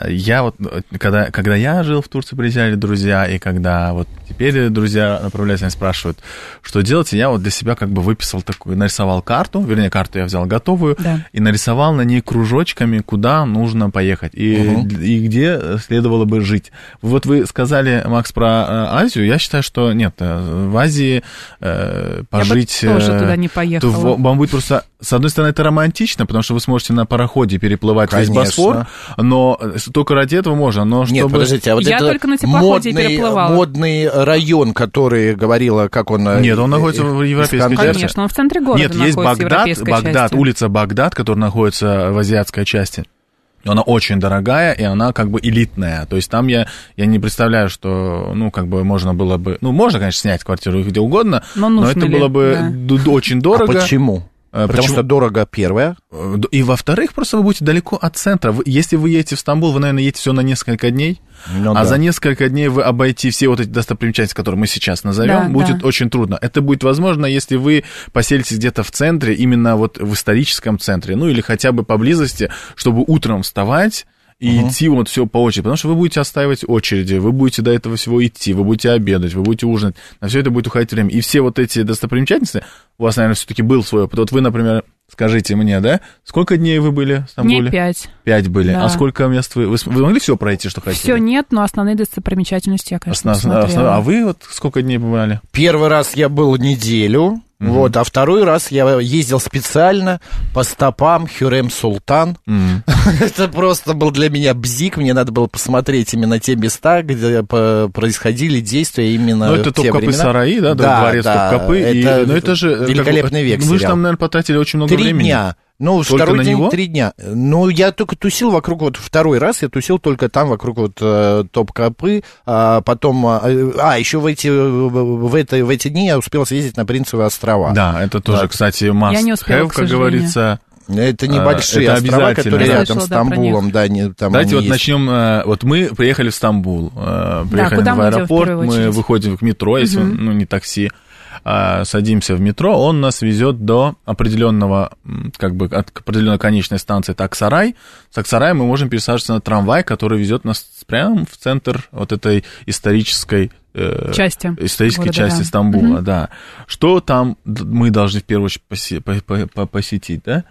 я вот, когда, когда я жил в Турции, приезжали друзья, и когда вот теперь друзья направляются и спрашивают, что делать, я вот для себя как бы выписал такую, нарисовал карту, вернее, карту я взял готовую, да. и нарисовал на ней кружочками, куда нужно поехать, и, угу. и где следовало бы жить. Вот вы сказали, Макс, про Азию, я считаю, что нет, в Азии э, пожить... Я бы тоже туда не поехала. То вам будет просто, с одной стороны, это романтично, потому что вы сможете на пароходе переплывать Конечно. Весь Босфор, но только ради этого можно. Но чтобы... Нет, подождите, а вот я это только на теплоходе модный, переплывала. Модный район, который говорила, как он... Нет, он находится в европейской части. Конечно, он в центре города Нет, есть Багдад, Багдад, улица Багдад, которая находится в азиатской части. Она очень дорогая, и она как бы элитная. То есть там я, я не представляю, что, ну, как бы можно было бы... Ну, можно, конечно, снять квартиру где угодно, но, но это ли? было бы да. очень дорого. А почему? Потому Почему? что дорого, первое. И, во-вторых, просто вы будете далеко от центра. Вы, если вы едете в Стамбул, вы, наверное, едете всего на несколько дней, ну, а да. за несколько дней вы обойти все вот эти достопримечательности, которые мы сейчас назовем, да, будет да. очень трудно. Это будет возможно, если вы поселитесь где-то в центре, именно вот в историческом центре, ну или хотя бы поблизости, чтобы утром вставать и uh-huh. идти вот все по очереди, потому что вы будете отстаивать очереди, вы будете до этого всего идти, вы будете обедать, вы будете ужинать, на все это будет уходить время. И все вот эти достопримечательности, у вас, наверное, все-таки был свой опыт. Вот вы, например, скажите мне, да, сколько дней вы были в Стамбуле? Дней пять. Пять были. Да. А сколько мест вы... Вы, вы могли все пройти, что хотели? Все нет, но основные достопримечательности я, конечно, Основ... смотрела. А вы вот сколько дней бывали? Первый раз я был неделю. Mm-hmm. Вот, а второй раз я ездил специально по стопам Хюррем Султан. Mm-hmm. Это просто был для меня бзик. Мне надо было посмотреть именно те места, где происходили действия именно ну, в это те времена. Топкапы-Сараи, да? Да, Дворец да. Топкапы. Это, и, ну, это же великолепный век. Вы же там, наверное, потратили очень много Три времени. дня. Ну, только второй на день, него? три дня. Ну, я только тусил вокруг, вот второй раз я тусил только там, вокруг вот э, Топкапы, а потом, э, а, еще в эти, в, это, в эти дни я успел съездить на Принцевы острова. Да, это тоже, да. кстати, must я не успела, have, как говорится. Это небольшие это острова, которые я рядом слышала, с Стамбулом, да, не, там Давайте вот есть. начнем, вот мы приехали в Стамбул, приехали да, в аэропорт, мы, мы выходим к метро, если угу. ну, не такси, садимся в метро, он нас везет до определенного, как бы, от определенной конечной станции Таксарай. С Таксарая мы можем пересаживаться на трамвай, который везет нас прямо в центр вот этой исторической части, исторической города, части да. Стамбула, угу. да. Что там мы должны в первую очередь посетить, да?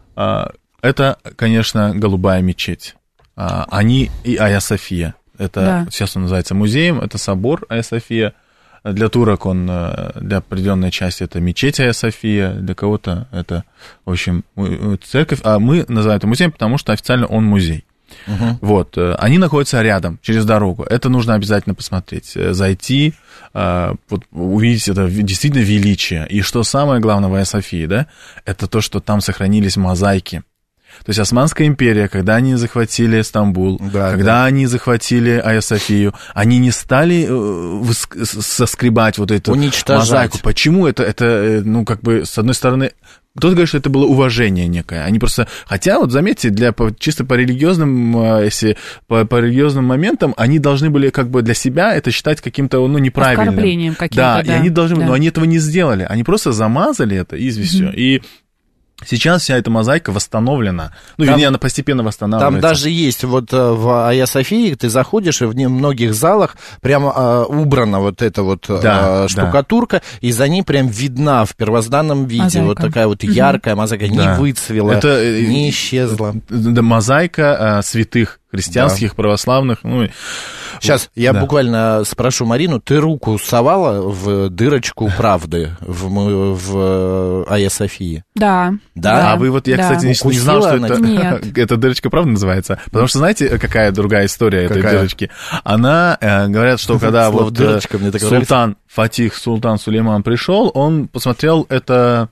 Это, конечно, Голубая мечеть. Они и Айя София. Это да. сейчас он называется музеем, это собор Айя София. Для турок он, для определенной части это мечеть Айя София, для кого-то это, в общем, церковь. А мы называем это музеем, потому что официально он музей. Uh-huh. Вот, они находятся рядом, через дорогу. Это нужно обязательно посмотреть, зайти, вот, увидеть это действительно величие. И что самое главное в Айя Софии, да, это то, что там сохранились мозаики. То есть Османская империя, когда они захватили Стамбул, да, когда да. они захватили Айя Софию, они не стали соскребать вот эту мозаику. Почему это, это, ну, как бы, с одной стороны, кто-то говорит, что это было уважение некое. Они просто... Хотя, вот заметьте, для, чисто по религиозным, если по, по религиозным моментам, они должны были как бы для себя это считать каким-то, ну, неправильным. Оскорблением каким-то, да. да. И они должны... Да. Но они этого не сделали. Они просто замазали это известью. Mm-hmm. И сейчас вся эта мозаика восстановлена. Ну, там, вернее, она постепенно восстанавливается. Там даже есть вот в Айя Софии, ты заходишь, и в многих залах прямо а, убрана вот эта вот да, а, штукатурка, да. и за ней прям видна в первозданном виде мозаика. Вот такая вот яркая мозаика, да. не выцвела, это, не исчезла. Да, мозаика а, святых христианских, да. православных. Ну, сейчас я да. буквально спрошу Марину, ты руку совала в дырочку правды в, в Айя Софии? Да. Да? А вы вот, я, да. кстати, не, не знал, что это, эта дырочка правда называется. Потому что, знаете, какая другая история какая? этой дырочки? Она, э, говорят, что когда вот дырочка, э, султан Фатих, султан Сулейман пришел, он посмотрел, это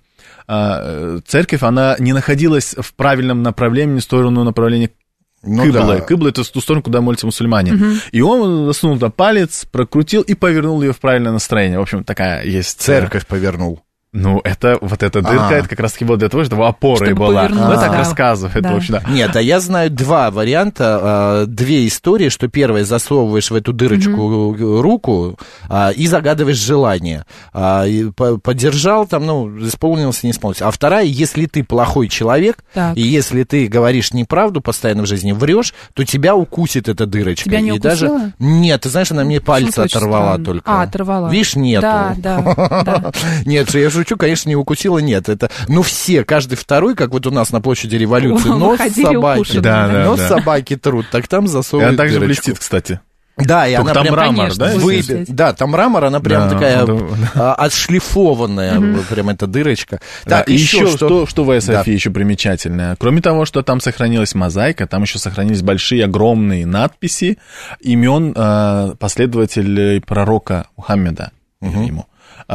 э, церковь, она не находилась в правильном направлении, в сторону направления Ну, Кыбла. Да. Кыбла — это ту сторону, куда молятся мусульмане. Угу. И он засунул туда палец, прокрутил и повернул ее в правильное настроение. В общем, такая есть... Церковь повернул. Ну, это вот эта дырка, А-а-а. это как раз-таки было для того, чтобы опорой чтобы была. Ну, так рассказывает. Да. В общем, да. Нет, а я знаю два варианта, две истории, что первое, засовываешь в эту дырочку mm-hmm. руку а, и загадываешь желание. А, и подержал там, ну, исполнился, не исполнился. А вторая, если ты плохой человек, так. и если ты говоришь неправду постоянно в жизни, врешь, то тебя укусит эта дырочка. Тебя не и укусила? Даже... Нет, ты знаешь, она мне пальцы оторвала странно. Только. А, оторвала. Видишь, нету. Да, да, да. Нет, я шучу, конечно, не укусила, нет. Это, ну, все, каждый второй, как вот у нас на площади Революции, нос собаки, да, да, нос да. собаки трут, так там засовывают и она также дырочку. блестит, кстати. Да, и только она там прям, мрамор, конечно, да? Выбит, да, там мрамор, она прям да, такая да, да. отшлифованная, mm-hmm. прям эта дырочка. Да, так, и еще, еще что, что, что в Айя Софии да. еще примечательное. Кроме того, что там сохранилась мозаика, там еще сохранились большие, огромные надписи имен э, последователей пророка Мухаммеда. Mm-hmm. Ему.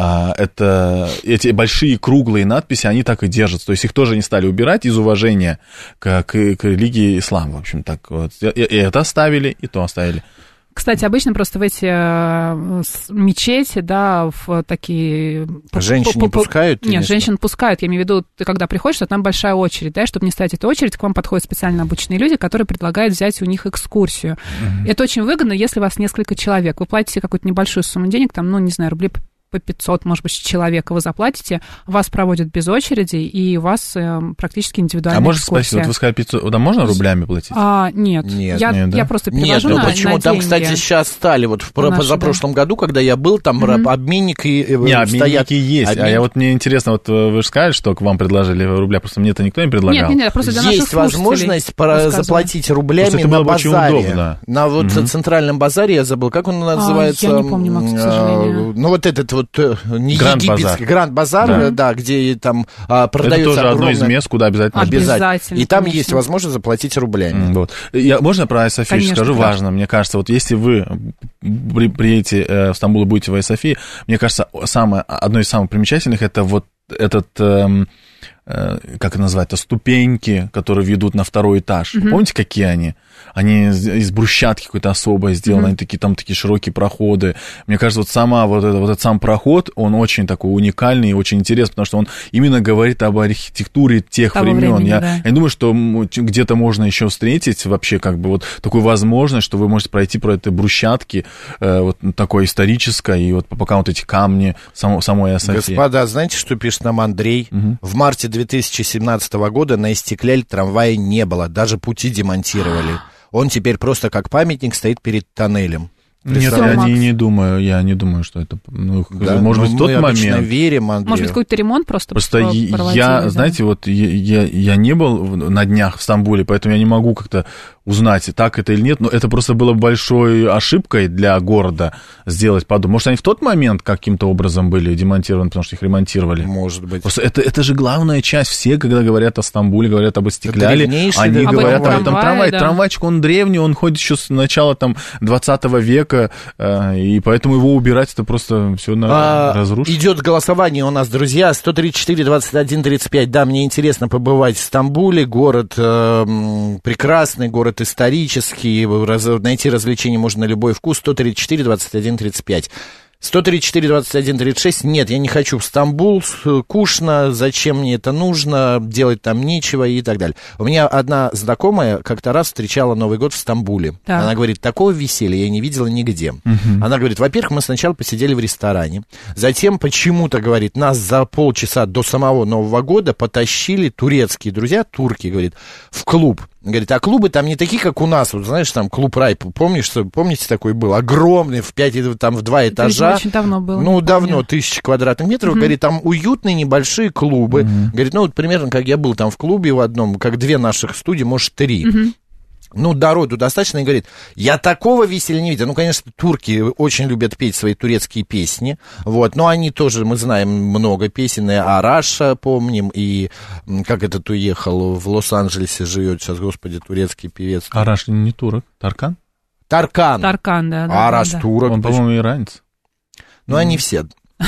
Это, эти большие круглые надписи, они так и держатся. То есть их тоже не стали убирать из уважения к, к, к религии ислам. В общем, так вот. И, и это оставили, и то оставили. Кстати, обычно просто в эти э, мечети, да, в такие... Женщин не пускают? Нет, женщин пускают. Я имею в виду, ты когда приходишь, то там большая очередь, да, чтобы не стоять эту очередь, к вам подходят специально обученные люди, которые предлагают взять у них экскурсию. Mm-hmm. Это очень выгодно, если вас несколько человек. Вы платите какую-то небольшую сумму денег, там, ну, не знаю, рублей по пятьсот, может быть, человека вы заплатите, вас проводят без очереди, и у вас э, практически индивидуальная экскурсия. А можно экскурсия. спросить, вот вы сказали пятьсот, да можно рублями платить? А, нет, нет, я, нет, да? я просто перевожу нет, на, ну почему? на Там, деньги. кстати, сейчас стали, вот в Наши, позапрошлом да. году, когда я был, там mm-hmm. обменник и не, стоят... обменники есть, Обмен... а я вот мне интересно, вот вы же сказали, что к вам предложили рубля, просто мне это никто не предлагал. Нет, нет, просто для наших есть возможность про- заплатить рублями на базаре. Удобно. На вот mm-hmm. центральном базаре, я забыл, как он называется? А, я не помню, Макс, к сожалению. Ну вот этот вот не Гранд египетский, Гранд-базар, да. да, где там а, продается это тоже огромное... одно из мест, куда обязательно. Обязательно. И там конечно. есть возможность заплатить рублями. Mm, вот. Я, можно про Айя-Софию скажу? Да. Важно, мне кажется, вот если вы при, приедете э, в Стамбул и будете в Айя-Софии, мне кажется, самое, одно из самых примечательных, это вот этот... Э, э, как это называется, ступеньки, которые ведут на второй этаж. Mm-hmm. Помните, какие они? Они из брусчатки какой-то особой сделаны, mm-hmm. они такие, там такие широкие проходы. Мне кажется, вот, сама, вот, это, вот этот сам проход, он очень такой уникальный и очень интересный, потому что он именно говорит об архитектуре тех Того времен. времени, я, да. я думаю, что где-то можно еще встретить вообще как бы вот такую возможность, что вы можете пройти по этой брусчатке, э, вот такой исторической, и вот пока вот эти камни само, самой Айя-Софии. Господа, знаете, что пишет нам Андрей? Mm-hmm. В марте две тысячи семнадцатого года на Истекляль трамвая не было, даже пути демонтировали. Он теперь просто как памятник стоит перед тоннелем. Нет, я не, не думаю, я не думаю, что это, ну, да, может быть, в тот мы момент. верим, Андрею. Может быть, какой-то ремонт просто Просто я, да? знаете, вот я, я, я не был на днях в Стамбуле, поэтому я не могу как-то узнать, так это или нет, но это просто было большой ошибкой для города сделать подобное. Может, они в тот момент каким-то образом были демонтированы, потому что их ремонтировали? Может быть. Просто это, это же главная часть. Все, когда говорят о Стамбуле, говорят об Истекляле, они об говорят этом об этом трамвае. Да. Трамвайчик, он древний, он ходит еще с начала там двадцатого века, и поэтому его убирать, это просто все а, разрушит. Идет голосование у нас, друзья, сто тридцать четыре двадцать один тридцать пять. Да, мне интересно побывать в Стамбуле, город э, прекрасный, город исторический, раз, найти развлечения можно на любой вкус. Сто тридцать четыре двадцать один тридцать пять. сто тридцать четыре двадцать один тридцать шесть. Нет, я не хочу в Стамбул, скучно, зачем мне это нужно, делать там нечего и так далее. У меня одна знакомая как-то раз встречала Новый год в Стамбуле. Так. Она говорит, такого веселья я не видела нигде. Угу. Она говорит, во-первых, мы сначала посидели в ресторане, затем почему-то, говорит, нас за полчаса до самого Нового года потащили турецкие друзья, турки, говорит, в клуб. Говорит, а клубы там не такие, как у нас. Вот знаешь, там клуб Рай, помнишь, помните, такой был? Огромный, в пять, там в два этажа. Очень давно было. Ну, давно, тысячи квадратных метров. Mm-hmm. Говорит, там уютные небольшие клубы. Mm-hmm. Говорит, ну, вот примерно, как я был там в клубе в одном, как две наших студии, может, три. Mm-hmm. Ну, народу достаточно, и говорит, я такого веселья не видел. Ну, конечно, турки очень любят петь свои турецкие песни, вот, но они тоже, мы знаем много песен, и Араша помним, и как этот уехал в Лос-Анджелесе, живет сейчас, господи, турецкий певец. Араш не турок, Таркан? Таркан. Таркан, да. да Араш да, турок. Он, по-моему, иранец. Ну, они все...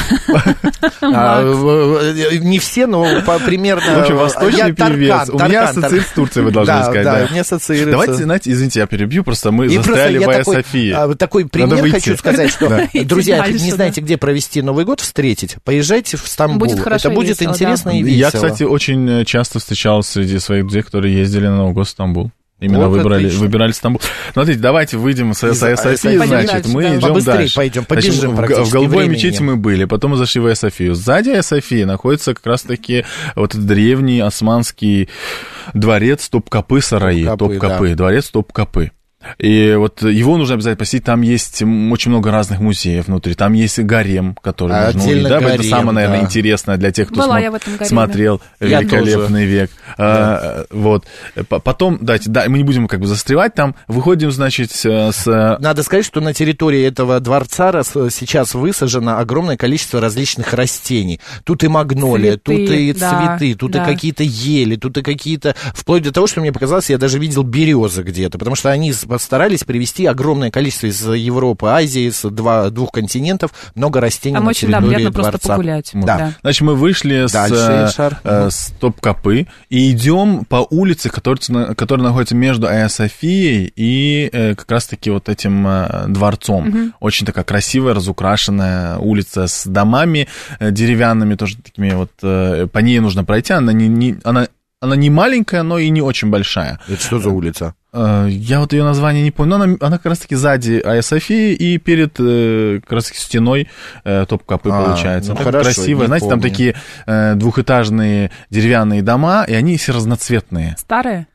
Не все, но примерно... В общем, восточный певец. У меня ассоциируется с Турцией, вы должны сказать. Да, мне ассоциируется. Давайте, знаете, извините, я перебью, просто мы застряли в Айя-Софии. Такой пример хочу сказать, что, друзья, не знаете, где провести Новый год, встретить, поезжайте в Стамбул. Это будет интересно и весело. Я, кстати, очень часто встречался среди своих друзей, которые ездили на Новый год в Стамбул. Именно вот, выбрали, выбирали Стамбул. Смотрите, давайте выйдем с Айя-Софии, значит, дальше, мы да. идем Побыстрее дальше. Пойдем, побежим значит, в, в Голубой мечети мы были, потом мы зашли в Айя-Софию. Сзади Айя-Софии находится как раз-таки вот этот древний османский дворец Топкапы-Сараи, Топ-Капы, Топ-Капы, да. дворец Топ-Капы. И вот его нужно обязательно посетить. Там есть очень много разных музеев внутри. Там есть гарем, который а можно увидеть. Да, гарем, это самое, наверное, да. интересное для тех, кто Была смо- смотрел я «Великолепный век». Да. А, вот. Потом, давайте, да, мы не будем как бы застревать там. Выходим, значит, с... Надо сказать, что на территории этого дворца сейчас высажено огромное количество различных растений. Тут и магнолия, цветы, тут и да, цветы, тут да. и какие-то ели, тут и какие-то... Вплоть до того, что мне показалось, я даже видел березы где-то, потому что они постарались привезти огромное количество из Европы, Азии, из два, двух континентов, много растений там на очень, территории да, приятно дворца. просто погулять. Да. Да. Значит, мы вышли Дальше, с, э, с Топкапы и идем по улице, которая, которая находится между Айя Софией и э, как раз-таки вот этим э, дворцом. Угу. Очень такая красивая, разукрашенная улица с домами э, деревянными, тоже такими вот, э, по ней нужно пройти, она не, не, она, она не маленькая, но и не очень большая. Это что за улица? Я вот ее название не помню, но она, она как раз-таки сзади Айя Софии и перед э, как раз-таки стеной э, Топкапы а, получается. Ну, хорошо, красиво, знаете, помню. Там такие э, двухэтажные деревянные дома, и они все разноцветные. Старые?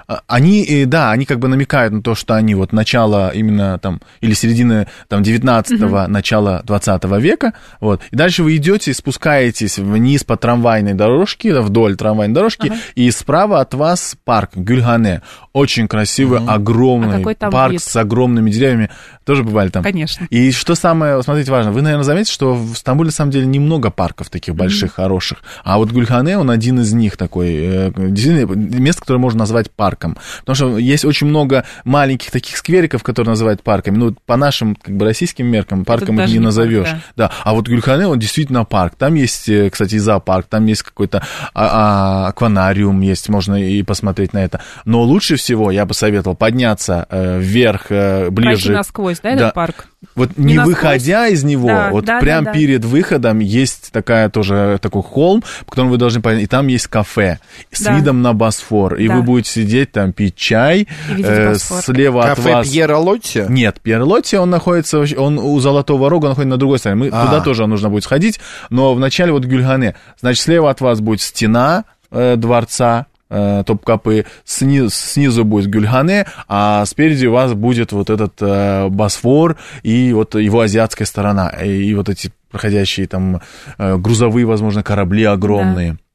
Они, да, они как бы намекают на то, что они вот начало именно там, или середины там девятнадцатого, uh-huh. начала двадцатого века, вот, и дальше вы идете и спускаетесь вниз по трамвайной дорожке, вдоль трамвайной дорожки, uh-huh. и справа от вас парк Гюльхане, очень красивый, uh-huh. огромный а парк вид? С огромными деревьями, тоже бывали там. Конечно. И что самое, смотрите, важно, вы, наверное, заметите, что в Стамбуле, на самом деле, немного парков таких больших, uh-huh. хороших, а вот Гюльхане, он один из них такой, действительно, место, которое можно назвать парком. Потому что есть очень много маленьких таких сквериков, которые называют парками. Ну, по нашим, как бы, российским меркам парком их не назовешь. Парк, да. да. А вот Гюльхане, он действительно парк. Там есть, кстати, зоопарк, там есть какой-то а- а- акванариум, есть, можно и посмотреть на это. Но лучше всего я бы советовал подняться э, вверх, э, ближе. Пройти насквозь, да, этот да. парк? Вот не, не выходя из него, да, вот да, прям да, да. перед выходом есть такая тоже такой холм, по которому вы должны понять, и там есть кафе с да. видом на Босфор, и да. вы будете сидеть там, пить чай, э, слева кафе от вас... Кафе Пьера Лотти? Нет, Пьера Лотти, он находится, он у Золотого Рога, он находится на другой стороне, мы, а. туда тоже нужно будет сходить, но вначале вот Гюльхане, значит, слева от вас будет стена э, дворца, Топкапы, снизу, снизу будет Гюльхане, а спереди у вас будет вот этот э, Босфор и вот его азиатская сторона, и, и вот эти проходящие там э, грузовые, возможно, корабли огромные. Да.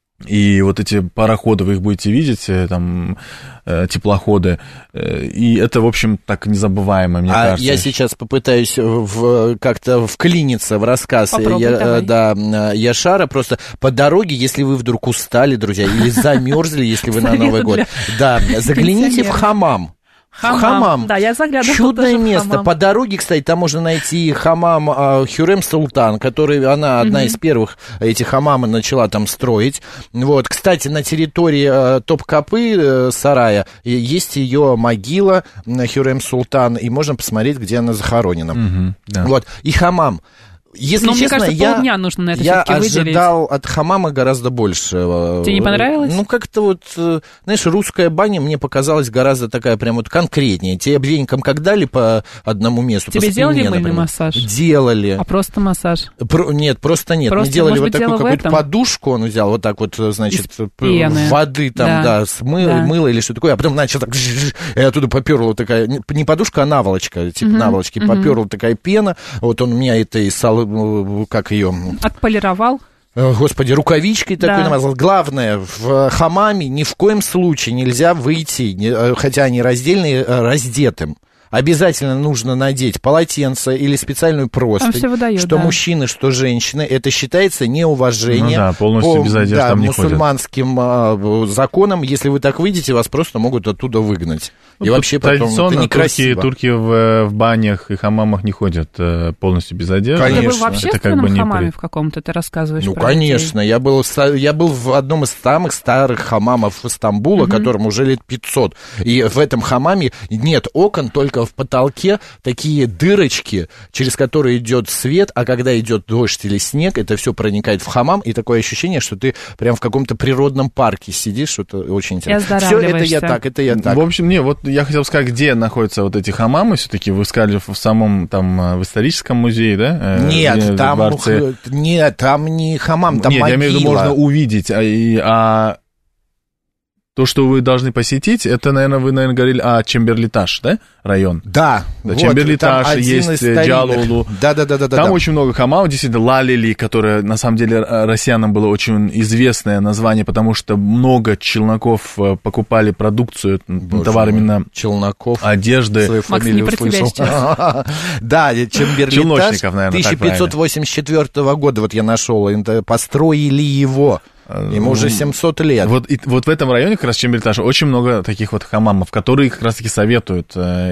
И вот эти пароходы, вы их будете видеть, там, э, теплоходы, э, и это, в общем, так незабываемо, мне а кажется. Я сейчас попытаюсь в, как-то вклиниться в рассказ я, да, Яшара, просто по дороге, если вы вдруг устали, друзья, или замерзли, если вы на Новый год, да, загляните в хамам. Хамам. хамам. Да, я заглядывала. Чудное место. По дороге, кстати, там можно найти хамам э, Хюррем Султан, который, она одна mm-hmm. из первых эти хамамы начала там строить. Вот, кстати, на территории э, Топкапы э, сарая есть ее могила Хюррем Султан, и можно посмотреть, где она захоронена. Mm-hmm, да. Вот, и хамам. Если Но честно, мне кажется, я, полдня нужно на это я все-таки выделить. ожидал от хамама гораздо больше. Тебе не понравилось? Ну, как-то вот, знаешь, русская баня мне показалась гораздо такая прям вот конкретнее. Тебе веником как дали по одному месту. Тебе по делали спине, мыльный например. массаж? Делали. А просто массаж? Про, нет, просто нет. Просто, Мы делали вот быть, такую какую-то этом? подушку, он взял вот так вот, значит, пены. воды там, да, да с мыл, да. мыло или что такое, а потом начал так, и оттуда поперла такая, не подушка, а наволочка, типа угу, наволочки, угу. поперла такая пена. Вот он у меня это и сал, как ее... Отполировал? Господи, рукавичкой да. такой намазал. Главное, в хамаме ни в коем случае нельзя выйти, хотя они раздельные, раздетым. Обязательно нужно надеть полотенце или специальную простынь, выдают, что да. мужчины, что женщины. Это считается неуважением ну да, полностью по без одежды да, там не мусульманским а, законам. Если вы так выйдете, вас просто могут оттуда выгнать. Ну, и вообще потом это некрасиво. Турки, турки в, в банях и хамамах не ходят полностью без одежды. Конечно. Ты был в общественном как бы хамаме при... в каком-то, ты рассказываешь Ну, про конечно. Я был, я был в одном из самых старых хамамов Стамбула, угу. которому уже лет пятьсот. И в этом хамаме нет окон, только в потолке такие дырочки, через которые идет свет, а когда идет дождь или снег, это все проникает в хамам, и такое ощущение, что ты прям в каком-то природном парке сидишь, это очень интересно. Все это я так, это я так. В общем, не, вот я хотел сказать, где находятся вот эти хамамы, все-таки вы сказали в самом там в историческом музее, да? Нет, там, нет, там не хамам, там нет, могила. Я имею в виду, можно увидеть, а, а то, что вы должны посетить, это, наверное, вы, наверное, говорили о Чемберлиташ, да, район? Да. да вот, Чемберлиташ, есть Джалолу. Да-да-да. Там да. очень много хамамов, действительно, Лалили, которое, на самом деле, россиянам было очень известное название, потому что много челноков покупали продукцию, Боже товар мой. Именно челноков. Одежды. Макс, не про тебя сейчас. Да, Чемберлиташ тысяча пятьсот восемьдесят четвёртого года, вот я нашел, построили его. Ему уже семьсот лет. Вот, и, вот в этом районе, как раз Чемберташ, очень много таких вот хамамов, которые как раз-таки советуют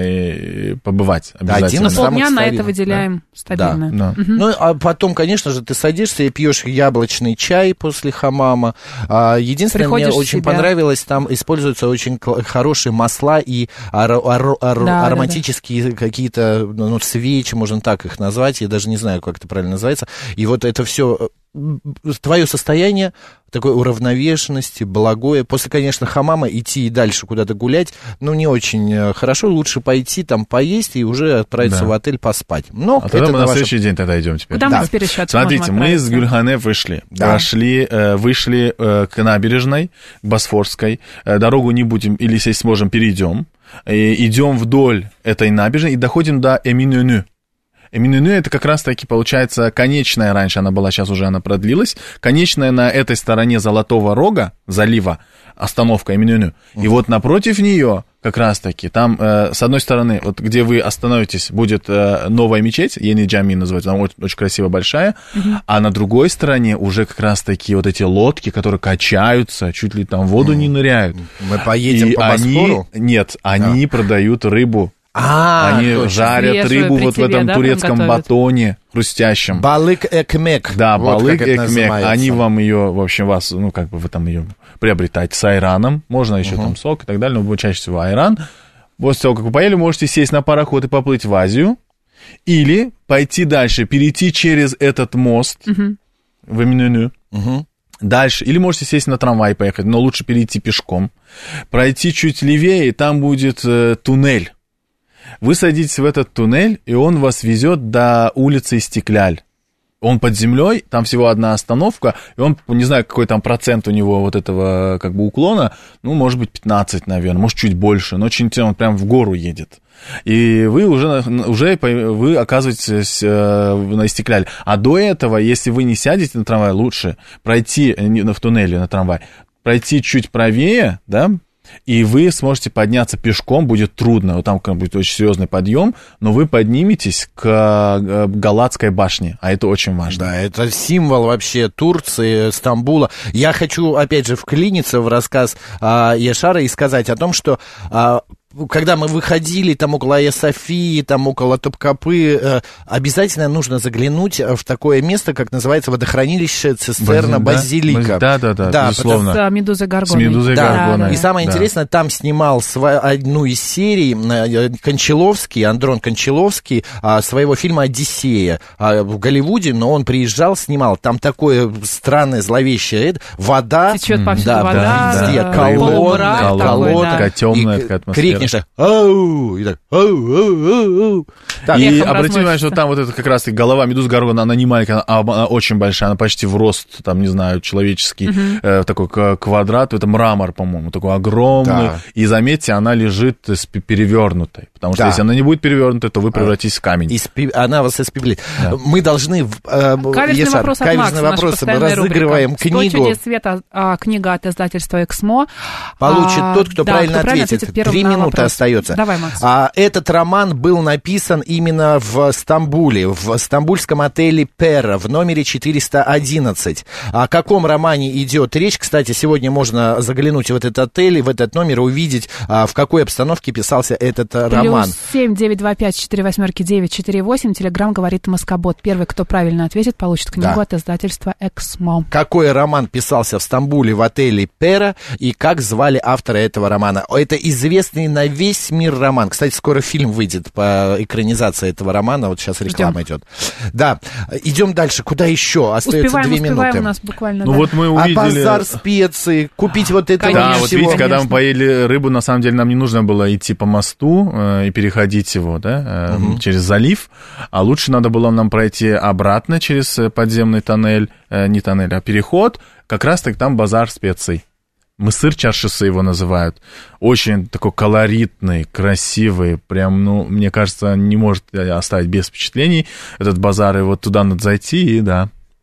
э, побывать обязательно. На полдня на это выделяем, да. Стабильно. Да. Да. Угу. Ну, а потом, конечно же, ты садишься и пьешь яблочный чай после хамама. Единственное, Приходишь мне очень понравилось, там используются очень хорошие масла и ар- ар- ар- да, ароматические да, да. какие-то, ну, свечи, можно так их назвать, я даже не знаю, как это правильно называется. И вот это все... Твое состояние такой уравновешенности, благое. После, конечно, хамама идти и дальше куда-то гулять, ну, не очень хорошо. Лучше пойти там поесть и уже отправиться да. в отель поспать. Но а тогда мы на ваше... следующий день тогда идем теперь. Куда да. мы теперь еще Смотрите, мы из Гюльхане вышли, да. прошли, вышли к набережной, к Босфорской. Дорогу не будем, или если сможем, перейдем. Идем вдоль этой набережной и доходим до Эминönü. Эминönü это как раз-таки, получается, конечная, раньше она была, сейчас уже она продлилась, конечная на этой стороне Золотого Рога, залива, остановка Эминönü. Uh-huh. И вот напротив нее, как раз-таки, там, э, с одной стороны, вот где вы остановитесь, будет э, новая мечеть, Yeni Cami называется, она очень, очень красиво большая, uh-huh. а на другой стороне уже как раз-таки вот эти лодки, которые качаются, чуть ли там в воду uh-huh. не ныряют. Мы поедем и по Босфору? Они, нет, они uh-huh. продают рыбу. А, они точно. жарят Свежую, рыбу вот в этом да, турецком батоне хрустящем. Балык экмек. Да, вот балык экмек. Они вам ее, в общем, вас, ну, как бы вы там ее приобретаете с айраном. Можно еще uh-huh. там сок и так далее, но чаще всего айран. После того, как вы поели, можете сесть на пароход и поплыть в Азию. Или пойти дальше, перейти через этот мост uh-huh. в Эминönü. Uh-huh. Дальше. Или можете сесть на трамвай и поехать, но лучше перейти пешком. Пройти чуть левее, и там будет э, туннель. Вы садитесь в этот туннель, и он вас везет до улицы Истикляль. Он под землей, там всего одна остановка, и он, не знаю, какой там процент у него вот этого как бы уклона, ну, может быть, пятнадцать, наверное, может, чуть больше, но очень он прям в гору едет. И вы уже, уже вы оказываетесь на Истикляль. А до этого, если вы не сядете на трамвай, лучше пройти в туннеле на трамвай, пройти чуть правее, да, и вы сможете подняться пешком, будет трудно, вот там будет очень серьезный подъем, но вы подниметесь к Галатской башне, а это очень важно. Да, это символ вообще Турции, Стамбула. Я хочу, опять же, вклиниться в рассказ а, Яшара и сказать о том, что... А, когда мы выходили там около Айя Софии, там около Топкапы, э, обязательно нужно заглянуть в такое место, как называется водохранилище цистерна Базилика. Да, да, да, да, безусловно. С Медузой Гаргоной. С Медузой да, Гаргоной. Да. И самое да. интересное, там снимал св- одну из серий Кончаловский, Андрон Кончаловский, своего фильма «Одиссея» в Голливуде, но он приезжал, снимал. Там такое странное, зловещее, вода. Течет повсюду да, вода, да, колонна, колонна, такая темная такая атмосфера. Ау! И так, ау, ау, ау. Так, и обратите внимание, что там вот эта как раз голова Медузы Гаргоны, она не маленькая, она, она очень большая, она почти в рост, там, не знаю, человеческий, uh-huh. э, такой квадрат, это мрамор, по-моему, такой огромный. Да. И заметьте, она лежит перевернутой, потому что да. если она не будет перевернутой, то вы превратитесь в камень. Испи... Она вас испеблит. Да. Мы должны... Э, каверзный Яшар, вопрос от каверзный Макса, вопрос, мы разыгрываем рубрика. книгу. «сто чудес света», а, книга от издательства «Эксмо». Получит а, тот, кто да, правильно кто ответит. ответит Три минуты остается. Давай, Макс. А, этот роман был написан именно в Стамбуле, в стамбульском отеле «Пера» в номере четыреста одиннадцать. О каком романе идет речь? Кстати, сегодня можно заглянуть в этот отель, в этот номер, и увидеть, а, в какой обстановке писался этот Плюс роман. семь девять два пять четыре восемь девять четыре восемь. Телеграм говорит Москобот. Первый, кто правильно ответит, получит книгу да. от издательства «Эксмо». Какой роман писался в Стамбуле в отеле «Пера» и как звали автора этого романа? Это известный на весь мир роман. Кстати, скоро фильм выйдет по экранизации этого романа. Вот сейчас реклама Ждем. идет. Да, идем дальше. Куда еще? Остается успеваем, две успеваем, минуты. У нас буквально, ну да. вот мы увидели... А базар специй, купить вот это Конечно, да, вот всего. видите, Конечно. когда мы поели рыбу, на самом деле нам не нужно было идти по мосту э, и переходить его, да, э, угу. через залив, а лучше надо было нам пройти обратно через подземный тоннель, э, не тоннель, а переход, как раз-таки там базар специй. Мысыр Чаршысы его называют. Очень такой колоритный, красивый, прям, ну, мне кажется, не может оставить без впечатлений этот базар, и вот туда надо зайти, и да.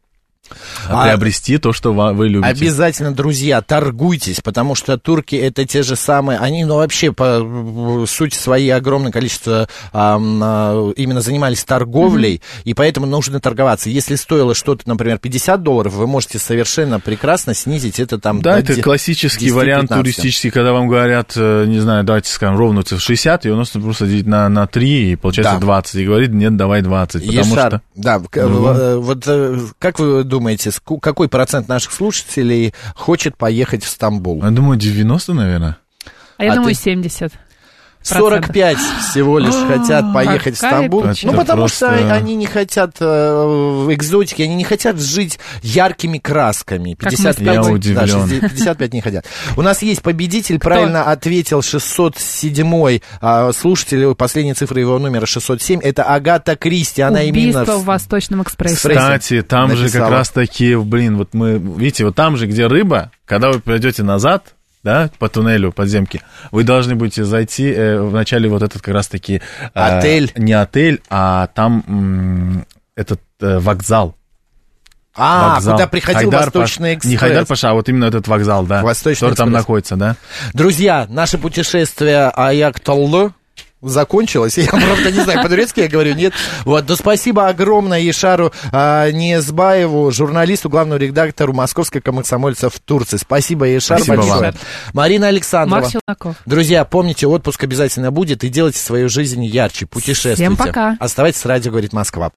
приобрести а, то, что вы любите. Обязательно, друзья, торгуйтесь, потому что турки это те же самые, они, ну, вообще по сути своей огромное количество а, а, именно занимались торговлей, mm-hmm. и поэтому нужно торговаться. Если стоило что-то, например, пятьдесят долларов, вы можете совершенно прекрасно снизить это там. Да, это классический вариант туристический, когда вам говорят, не знаю, давайте скажем, ровно шестьдесят, и у нас просто делить на, на три, и получается да. двадцать, и говорит, нет, давай двадцать, потому Ешар, что... Да, mm-hmm. вот как вы думаете, какой процент наших слушателей хочет поехать в Стамбул? Я думаю, девяносто, наверное. А я а думаю, ты... семьдесят. сорок пять всего лишь хотят поехать в Стамбул. Ну, потому что они не хотят э, экзотики, они не хотят жить яркими красками. пятьдесят пять, Я удивлен. Да, пятьдесят пять не хотят. У нас есть победитель, правильно ответил шестьсот седьмой э, слушатель, последние цифры его номера шестьсот семь, это Агата Кристи. Она Убийство именно в Восточном экспрессе. Кстати, там написала. Же как раз-таки, блин, вот мы, видите, вот там же, где рыба, когда вы придете назад, да, по туннелю подземки, вы должны будете зайти э, в начале вот этот как раз-таки... Э, отель. Не отель, а там м, этот э, вокзал. А, вокзал. куда приходил Хайдар Восточный Паш... экспресс. Не Хайдар Паша, а вот именно этот вокзал, да, Восточный который экспресс. Там находится, да. Друзья, наше путешествие Аяк-Таллы закончилось. Я, правда, не знаю, по-турецки я говорю, нет. Вот, но спасибо огромное Ешару а, Ниязбаеву, журналисту, главному редактору Московской комсомольца в Турции. Спасибо, Ешар, спасибо большое. вам. Марина Александрова. Марк Челноков. Друзья, помните, отпуск обязательно будет, и делайте свою жизнь ярче, путешествуйте. Всем пока. Оставайтесь с радио, говорит Москва.